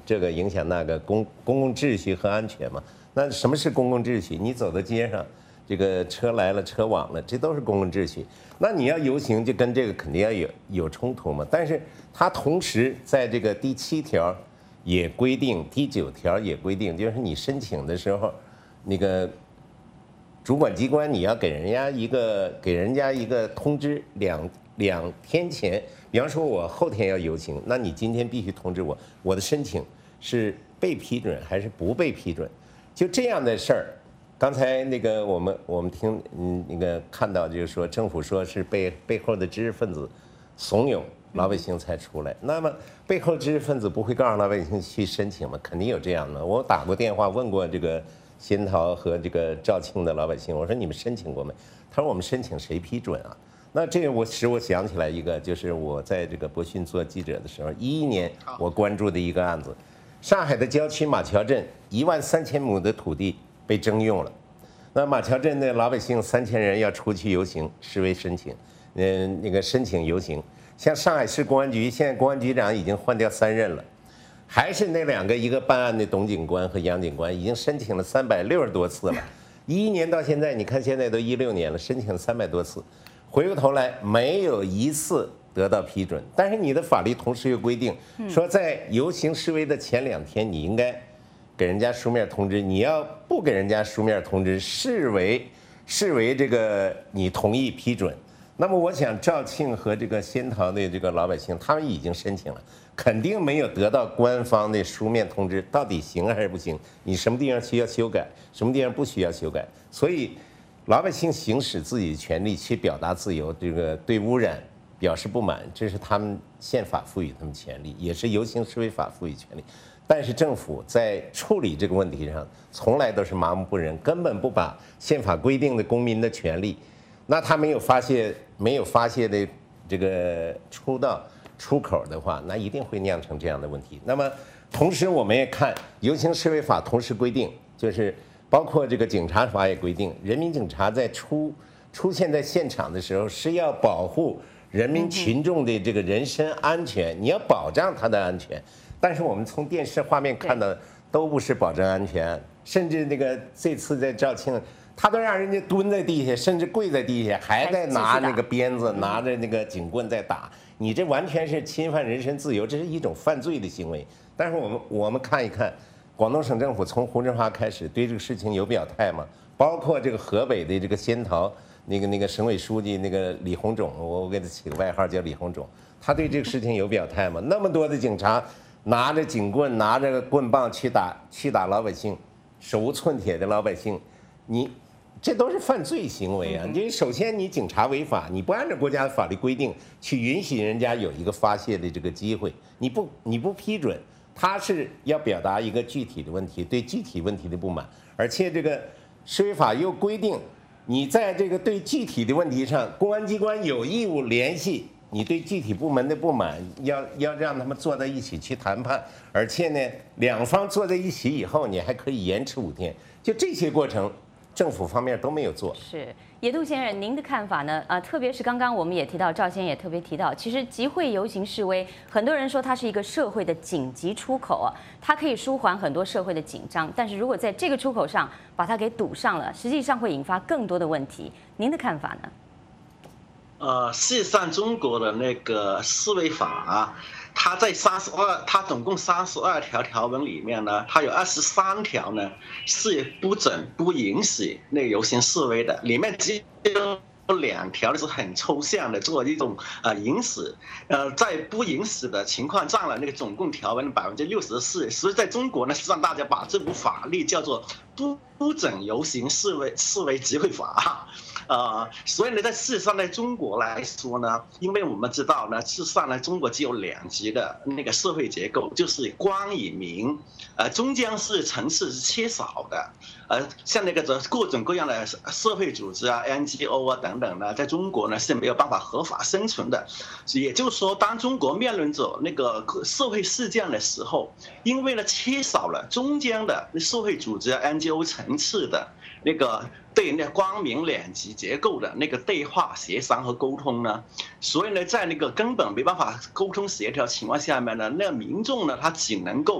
这个影响那个公共秩序和安全嘛。那什么是公共秩序？你走到街上，这个车来了车往了，这都是公共秩序。那你要游行，就跟这个肯定要有冲突嘛。但是它同时在这个第7条也规定，第9条也规定，就是你申请的时候，那个主管机关你要给人家一个通知，两天前，比方说我后天要游行，那你今天必须通知我的申请是被批准还是不被批准，就这样的事儿。刚才那个我们听那个看到就是说政府说是背后的知识分子怂恿老百姓才出来，那么背后知识分子不会告诉老百姓去申请吗？肯定有这样的。我打过电话问过这个仙桃和这个肇庆的老百姓，我说你们申请过没？他说我们申请谁批准啊？那这个使我想起来一个，就是我在这个博讯做记者的时候，11年我关注的一个案子，上海的郊区马桥镇13000亩的土地被征用了，那马桥镇的老百姓3000人要出去游行示威申请，那个申请游行。像上海市公安局现在公安局长已经换掉3任了，还是那2个，一个办案的董警官和杨警官，已经申请了360多次了。11年到现在，你看现在都16年了，申请了300多次，回过头来没有一次得到批准。但是你的法律同时又规定说，在游行示威的前2天，你应该给人家书面通知，你要不给人家书面通知，视为这个你同意批准。那么我想肇庆和这个仙桃的这个老百姓，他们已经申请了，肯定没有得到官方的书面通知，到底行还是不行？你什么地方需要修改，什么地方不需要修改？所以，老百姓行使自己的权利去表达自由，这个对污染表示不满，这是他们宪法赋予他们权利，也是游行示威法赋予权利。但是政府在处理这个问题上，从来都是麻木不仁，根本不把宪法规定的公民的权利，那他没有发泄的这个出口的话，那一定会酿成这样的问题。那么同时我们也看游行示威法同时规定，就是包括这个警察法也规定，人民警察在出现在现场的时候是要保护人民群众的这个人身安全，你要保障他的安全。但是我们从电视画面看到都不是保证安全，甚至那个这次在肇庆，他都让人家蹲在地下，甚至跪在地下，还在拿那个鞭子，拿着那个警棍在打。你这完全是侵犯人身自由，这是一种犯罪的行为。但是我们看一看，广东省政府从胡志华开始对这个事情有表态吗？包括这个河北的这个仙桃那个省委书记那个李洪种，我给他起个外号叫李洪种，他对这个事情有表态吗？那么多的警察拿着警棍，拿着棍棒去打老百姓，手无寸铁的老百姓，这都是犯罪行为啊！因为首先你警察违法，你不按照国家的法律规定去允许人家有一个发泄的这个机会，你不批准，他是要表达一个具体的问题，对具体问题的不满，而且这个示威法又规定，你在这个对具体的问题上，公安机关有义务联系你对具体部门的不满，要让他们坐在一起去谈判，而且呢，两方坐在一起以后，你还可以延迟5天，就这些过程。政府方面都没有做。是野渡先生，您的看法呢？特别是刚刚我们也提到，赵先生也特别提到，其实集会游行示威，很多人说它是一个社会的紧急出口啊，它可以舒缓很多社会的紧张。但是如果在这个出口上把它给堵上了，实际上会引发更多的问题。您的看法呢？ 事实上，中国的那个示威法它在它总共32条条文里面呢，它有23条呢是不允许那个游行示威的，里面只有2条是很抽象的，做一种允许，在不允许的情况占了那个总共条文的64%。所以在中国呢，实际上大家把这部法律叫做不准游行示威集会法。所以呢，在事实上，在中国来说呢，因为我们知道呢，事实上呢，中国只有2级的那个社会结构，就是官与民，中间是层次是缺少的，像那个各种各样的社会组织啊、NGO 啊等等呢，在中国呢是没有办法合法生存的。也就是说，当中国面临着那个社会事件的时候，因为呢缺少了中间的社会组织啊、NGO 层次的那个对那官民2级结构的那个对话、协商和沟通呢，所以呢，在那个根本没办法沟通协调情况下面呢，那民众呢他只能够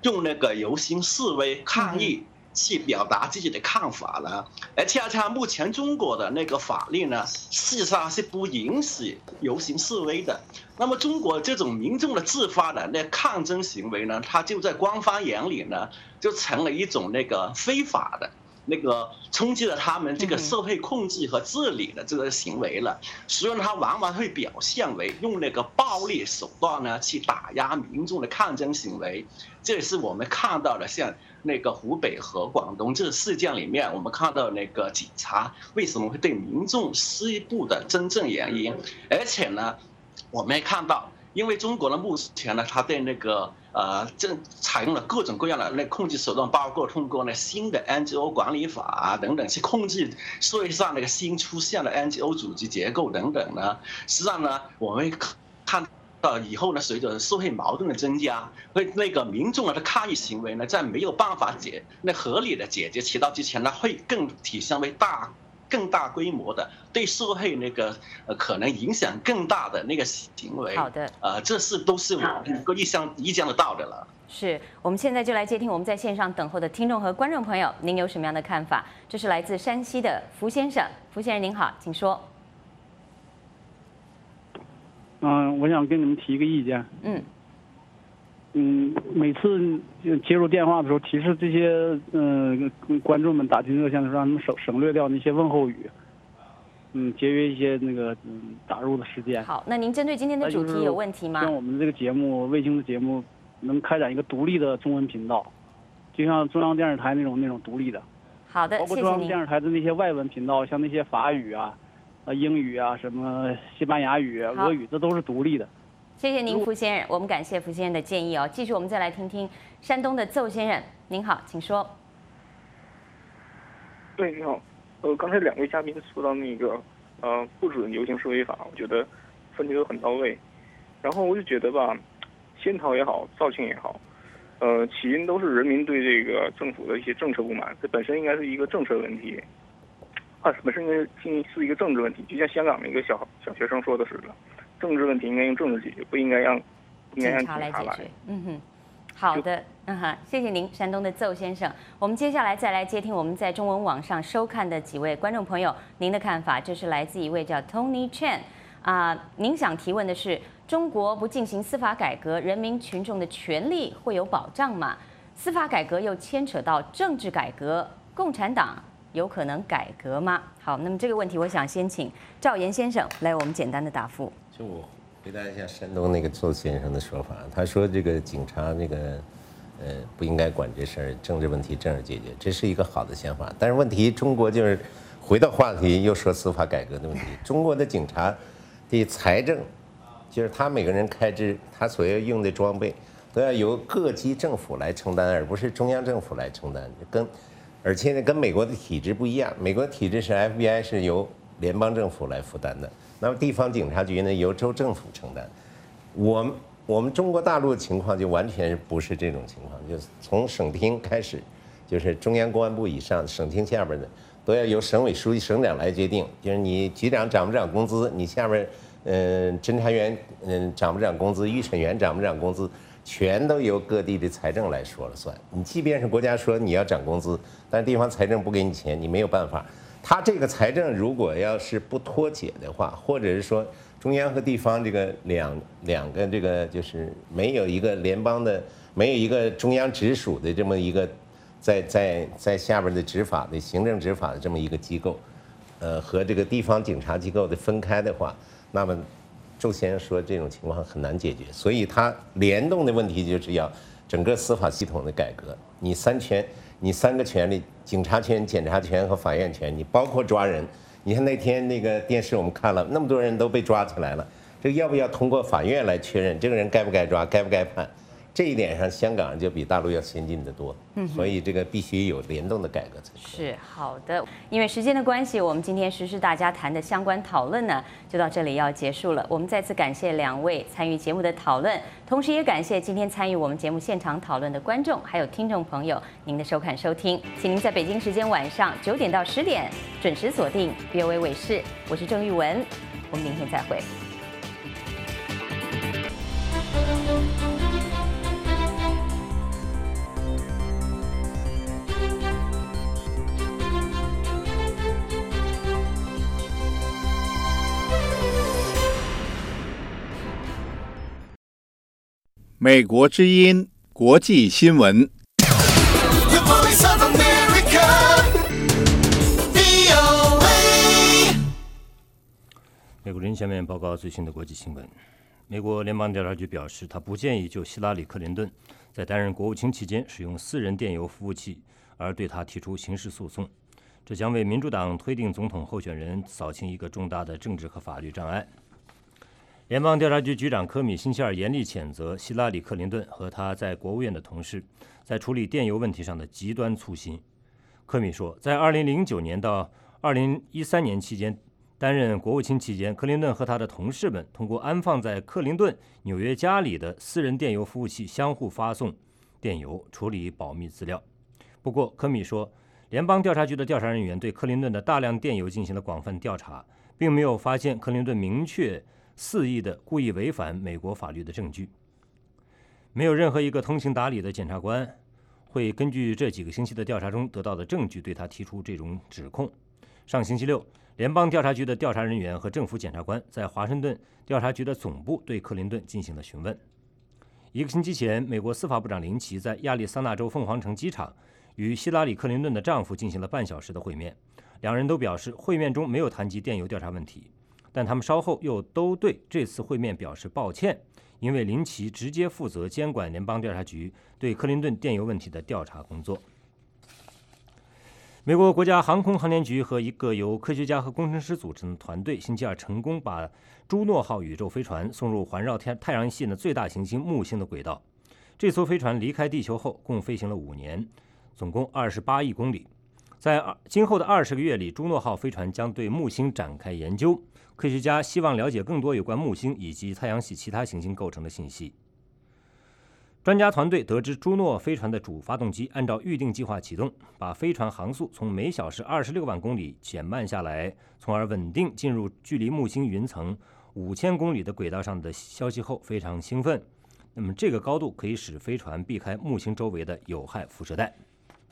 用那个游行示威抗议去表达自己的看法呢，而恰恰目前中国的那个法律呢，事实上是不允许游行示威的。那么中国这种民众的自发的那抗争行为呢，它就在官方眼里呢，就成了一种那个非法的。那个冲击了他们这个社会控制和治理的这个行为了，所以呢，他往往会表现为用那个暴力手段呢去打压民众的抗争行为，这也是我们看到的，像那个湖北和广东这个事件里面，我们看到那个警察为什么会对民众施暴的真正原因，而且呢，我们也看到。因为中国呢，目前呢，它对那个采用了各种各样的那控制手段，包括通过那新的 NGO 管理法啊等等，去控制社会上那个新出现的 NGO 组织结构等等呢。实际上呢，我们看到以后呢，随着社会矛盾的增加，会那个民众的抗议行为呢，在没有办法合理的解决其道之前呢，会更体现为更大规模的对社会那个可能影响更大的那个行为。 好的， 这都是我能够意想得到的了。 是我们现在就来接听我们在线上等候的听众和观众朋友，您有什么样的看法？这是来自山西的福先生，福先生您好，请说。 我想跟你们提一个意见。每次接入电话的时候，提示这些观众们打进热线的时候，让他们省略掉那些问候语，节约一些那个打入的时间。 好，那您针对今天的主题有问题吗？ 像我们这个节目，卫星的节目，能开展一个独立的中文频道，就像中央电视台那种独立的。 好的， 包括中央电视台的那些外文频道，像那些法语啊、英语啊、什么西班牙语、俄语，这都是独立的。 谢谢您，福先生，我们感谢福先生的建议哦。继续，我们再来听听山东的邹先生，您好，请说。 对，你好，刚才两位嘉宾说到那个不准游行示威法，我觉得分析都很到位。然后我就觉得吧，仙桃也好，肇庆也好，起因都是人民对这个政府的一些政策不满，这本身应该是一个政策问题，本身应该是一个政治问题，就像香港的一个小学生说的似的。政治问题应该用政治解决，不应该让警察来解决。好的，谢谢您，山东的邹先生。我们接下来再来接听我们在中文网上收看的几位观众朋友，您的看法。这是来自一位叫 Tony Chen 您想提问的是：中国不进行司法改革，人民群众的权利会有保障吗？司法改革又牵扯到政治改革，共产党有可能改革吗？好，那么这个问题，我想先请赵岩先生来我们简单的答复。 就我回答一下山东那个邹先生的说法，他说这个警察这个不应该管这事儿，政治问题政治解决，这是一个好的想法。但是问题，中国就是回到话题，又说司法改革的问题。中国的警察的财政，就是他每个人开支，他所要用的装备，都要由各级政府来承担，而不是中央政府来承担。而且呢，跟美国的体制不一样，美国的体制是 FBI 是由联邦政府来负担的。那么地方警察局呢，由州政府承担。我们中国大陆的情况就完全不是这种情况，就是从省厅开始，就是中央公安部以上，省厅下边的都要由省委书记、省长来决定，就是你局长涨不涨工资，你下边侦查员涨不涨工资，预审员涨不涨工资，全都由各地的财政来说了算。你即便是国家说你要涨工资，但是地方财政不给你钱，你没有办法。他这个财政如果要是不脱节的话，或者是说中央和地方这个两个这个就是没有一个联邦的，没有一个中央直属的这么一个在下边的执法的行政执法的这么一个机构，和这个地方警察机构的分开的话，那么周先生说这种情况很难解决，所以他联动的问题就是要整个司法系统的改革，你三个权利，警察权、检察权和法院权，你包括抓人。你看那天那个电视我们看了，那么多人都被抓起来了，这个要不要通过法院来确认这个人该不该抓，该不该判？这一点上，香港就比大陆要先进得多，所以这个必须有联动的改革才是好的。因为时间的关系，我们今天时事大家谈的相关讨论呢，就到这里要结束了。我们再次感谢两位参与节目的讨论，同时也感谢今天参与我们节目现场讨论的观众还有听众朋友您的收看收听。请您在北京时间晚上9点到10点准时锁定 VOA 卫视，我是郑玉文，我们明天再会。 美国之音国际新闻。 美国之音下面报告最新的国际新闻。美国联邦调查局表示，他不建议就希拉里·克林顿在担任国务卿期间使用私人电邮服务器而对他提出刑事诉讼，这将为民主党推定总统候选人扫清一个重大的政治和法律障碍。联邦调查局局长科米星期二严厉谴责希拉里·克林顿和他在国务院的同事在处理电邮问题上的极端粗心。科米说，在2009年到2013年期间担任国务卿期间，克林顿和他的同事们通过安放在克林顿纽约家里的私人电邮服务器相互发送电邮，处理保密资料。不过，科米说，联邦调查局的调查人员对克林顿的大量电邮进行了广泛调查，并没有发现克林顿明确肆意的故意违反美国法律的证据。没有任何一个通情达理的检察官会根据这几个星期的调查中得到的证据对他提出这种指控。上星期六，联邦调查局的调查人员和政府检察官在华盛顿调查局的总部对克林顿进行了询问。一个星期前，美国司法部长林奇在亚利桑那州凤凰城机场与希拉里·克林顿的丈夫进行了半小时的会面，两人都表示会面中没有谈及电邮调查问题，但他们稍后又都对这次会面表示抱歉，因为林奇直接负责监管联邦调查局对克林顿电邮问题的调查工作。美国国家航空航天局和一个由科学家和工程师组成的团队星期二成功把朱诺号宇宙飞船送入环绕太阳系的最大行星木星的轨道。这艘飞船离开地球后共飞行了5年，总共28亿公里。在今后的20个月里，朱诺号飞船将对木星展开研究。科学家希望了解更多有关木星以及太阳系其他行星构成的信息。专家团队得知朱诺飞船的主发动机按照预定计划启动，把飞船航速从每小时26万公里减慢下来，从而稳定进入距离木星云层5000公里的轨道上的消息后非常兴奋。那么这个高度可以使飞船避开木星周围的有害辐射带。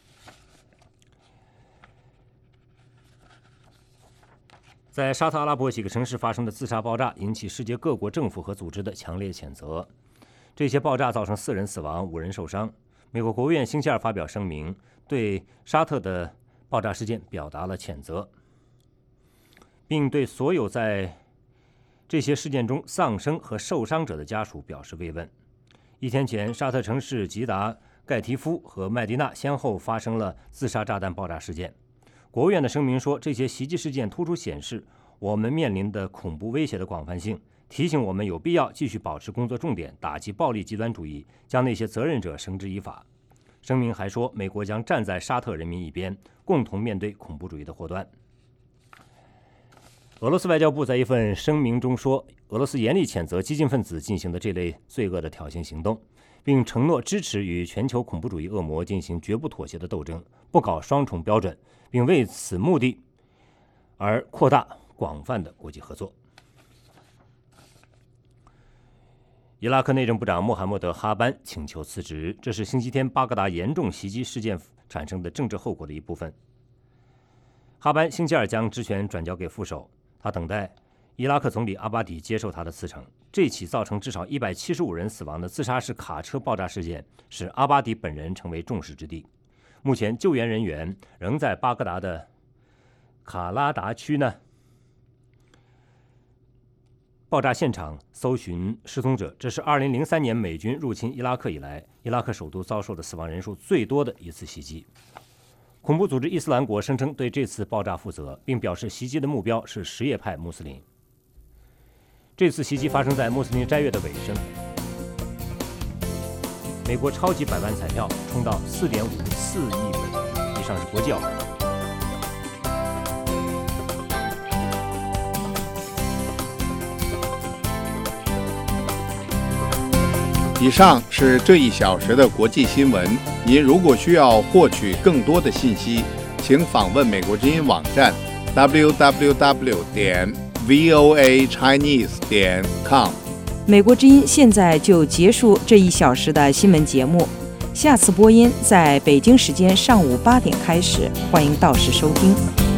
在沙特阿拉伯几个城市发生的自杀爆炸引起世界各国政府和组织的强烈谴责。这些爆炸造成4人死亡，5人受伤。美国国务院星期二发表声明，对沙特的爆炸事件表达了谴责，并对所有在这些事件中丧生和受伤者的家属表示慰问。1天前，沙特城市吉达、盖提夫和麦迪纳先后发生了自杀炸弹爆炸事件。国务院的声明说，这些袭击事件突出显示我们面临的恐怖威胁的广泛性，提醒我们有必要继续保持工作重点，打击暴力极端主义，将那些责任者绳之以法。声明还说，美国将站在沙特人民一边，共同面对恐怖主义的祸端。俄罗斯外交部在一份声明中说，俄罗斯严厉谴责激进分子进行的这类罪恶的挑衅行动，并承诺支持与全球恐怖主义恶魔进行绝不妥协的斗争，不搞双重标准，并为此目的而扩大广泛的国际合作。伊拉克内政部长穆罕默德·哈班请求辞职，这是星期天巴格达严重袭击事件产生的政治后果的一部分。哈班星期二将职权转交给副手，他等待伊拉克总理阿巴迪接受他的辞呈。这起造成至少175人死亡的自杀式卡车爆炸事件使阿巴迪本人成为众矢之的。目前救援人员仍在巴格达的卡拉达区爆炸现场搜寻失踪者，这是2003年美军入侵伊拉克以来，伊拉克首都遭受的死亡人数最多的一次袭击。恐怖组织伊斯兰国声称对这次爆炸负责，并表示袭击的目标是什叶派穆斯林。这次袭击发生在穆斯林斋月的尾声。美国超级百万彩票冲到4.54亿美元。以上是国际要闻。 以上是这1小时的国际新闻。您如果需要获取更多的信息，请访问美国之音网站 www.voachinese.com。 美国之音现在就结束这1小时的新闻节目，下次播音在北京时间上午8点开始，欢迎到时收听。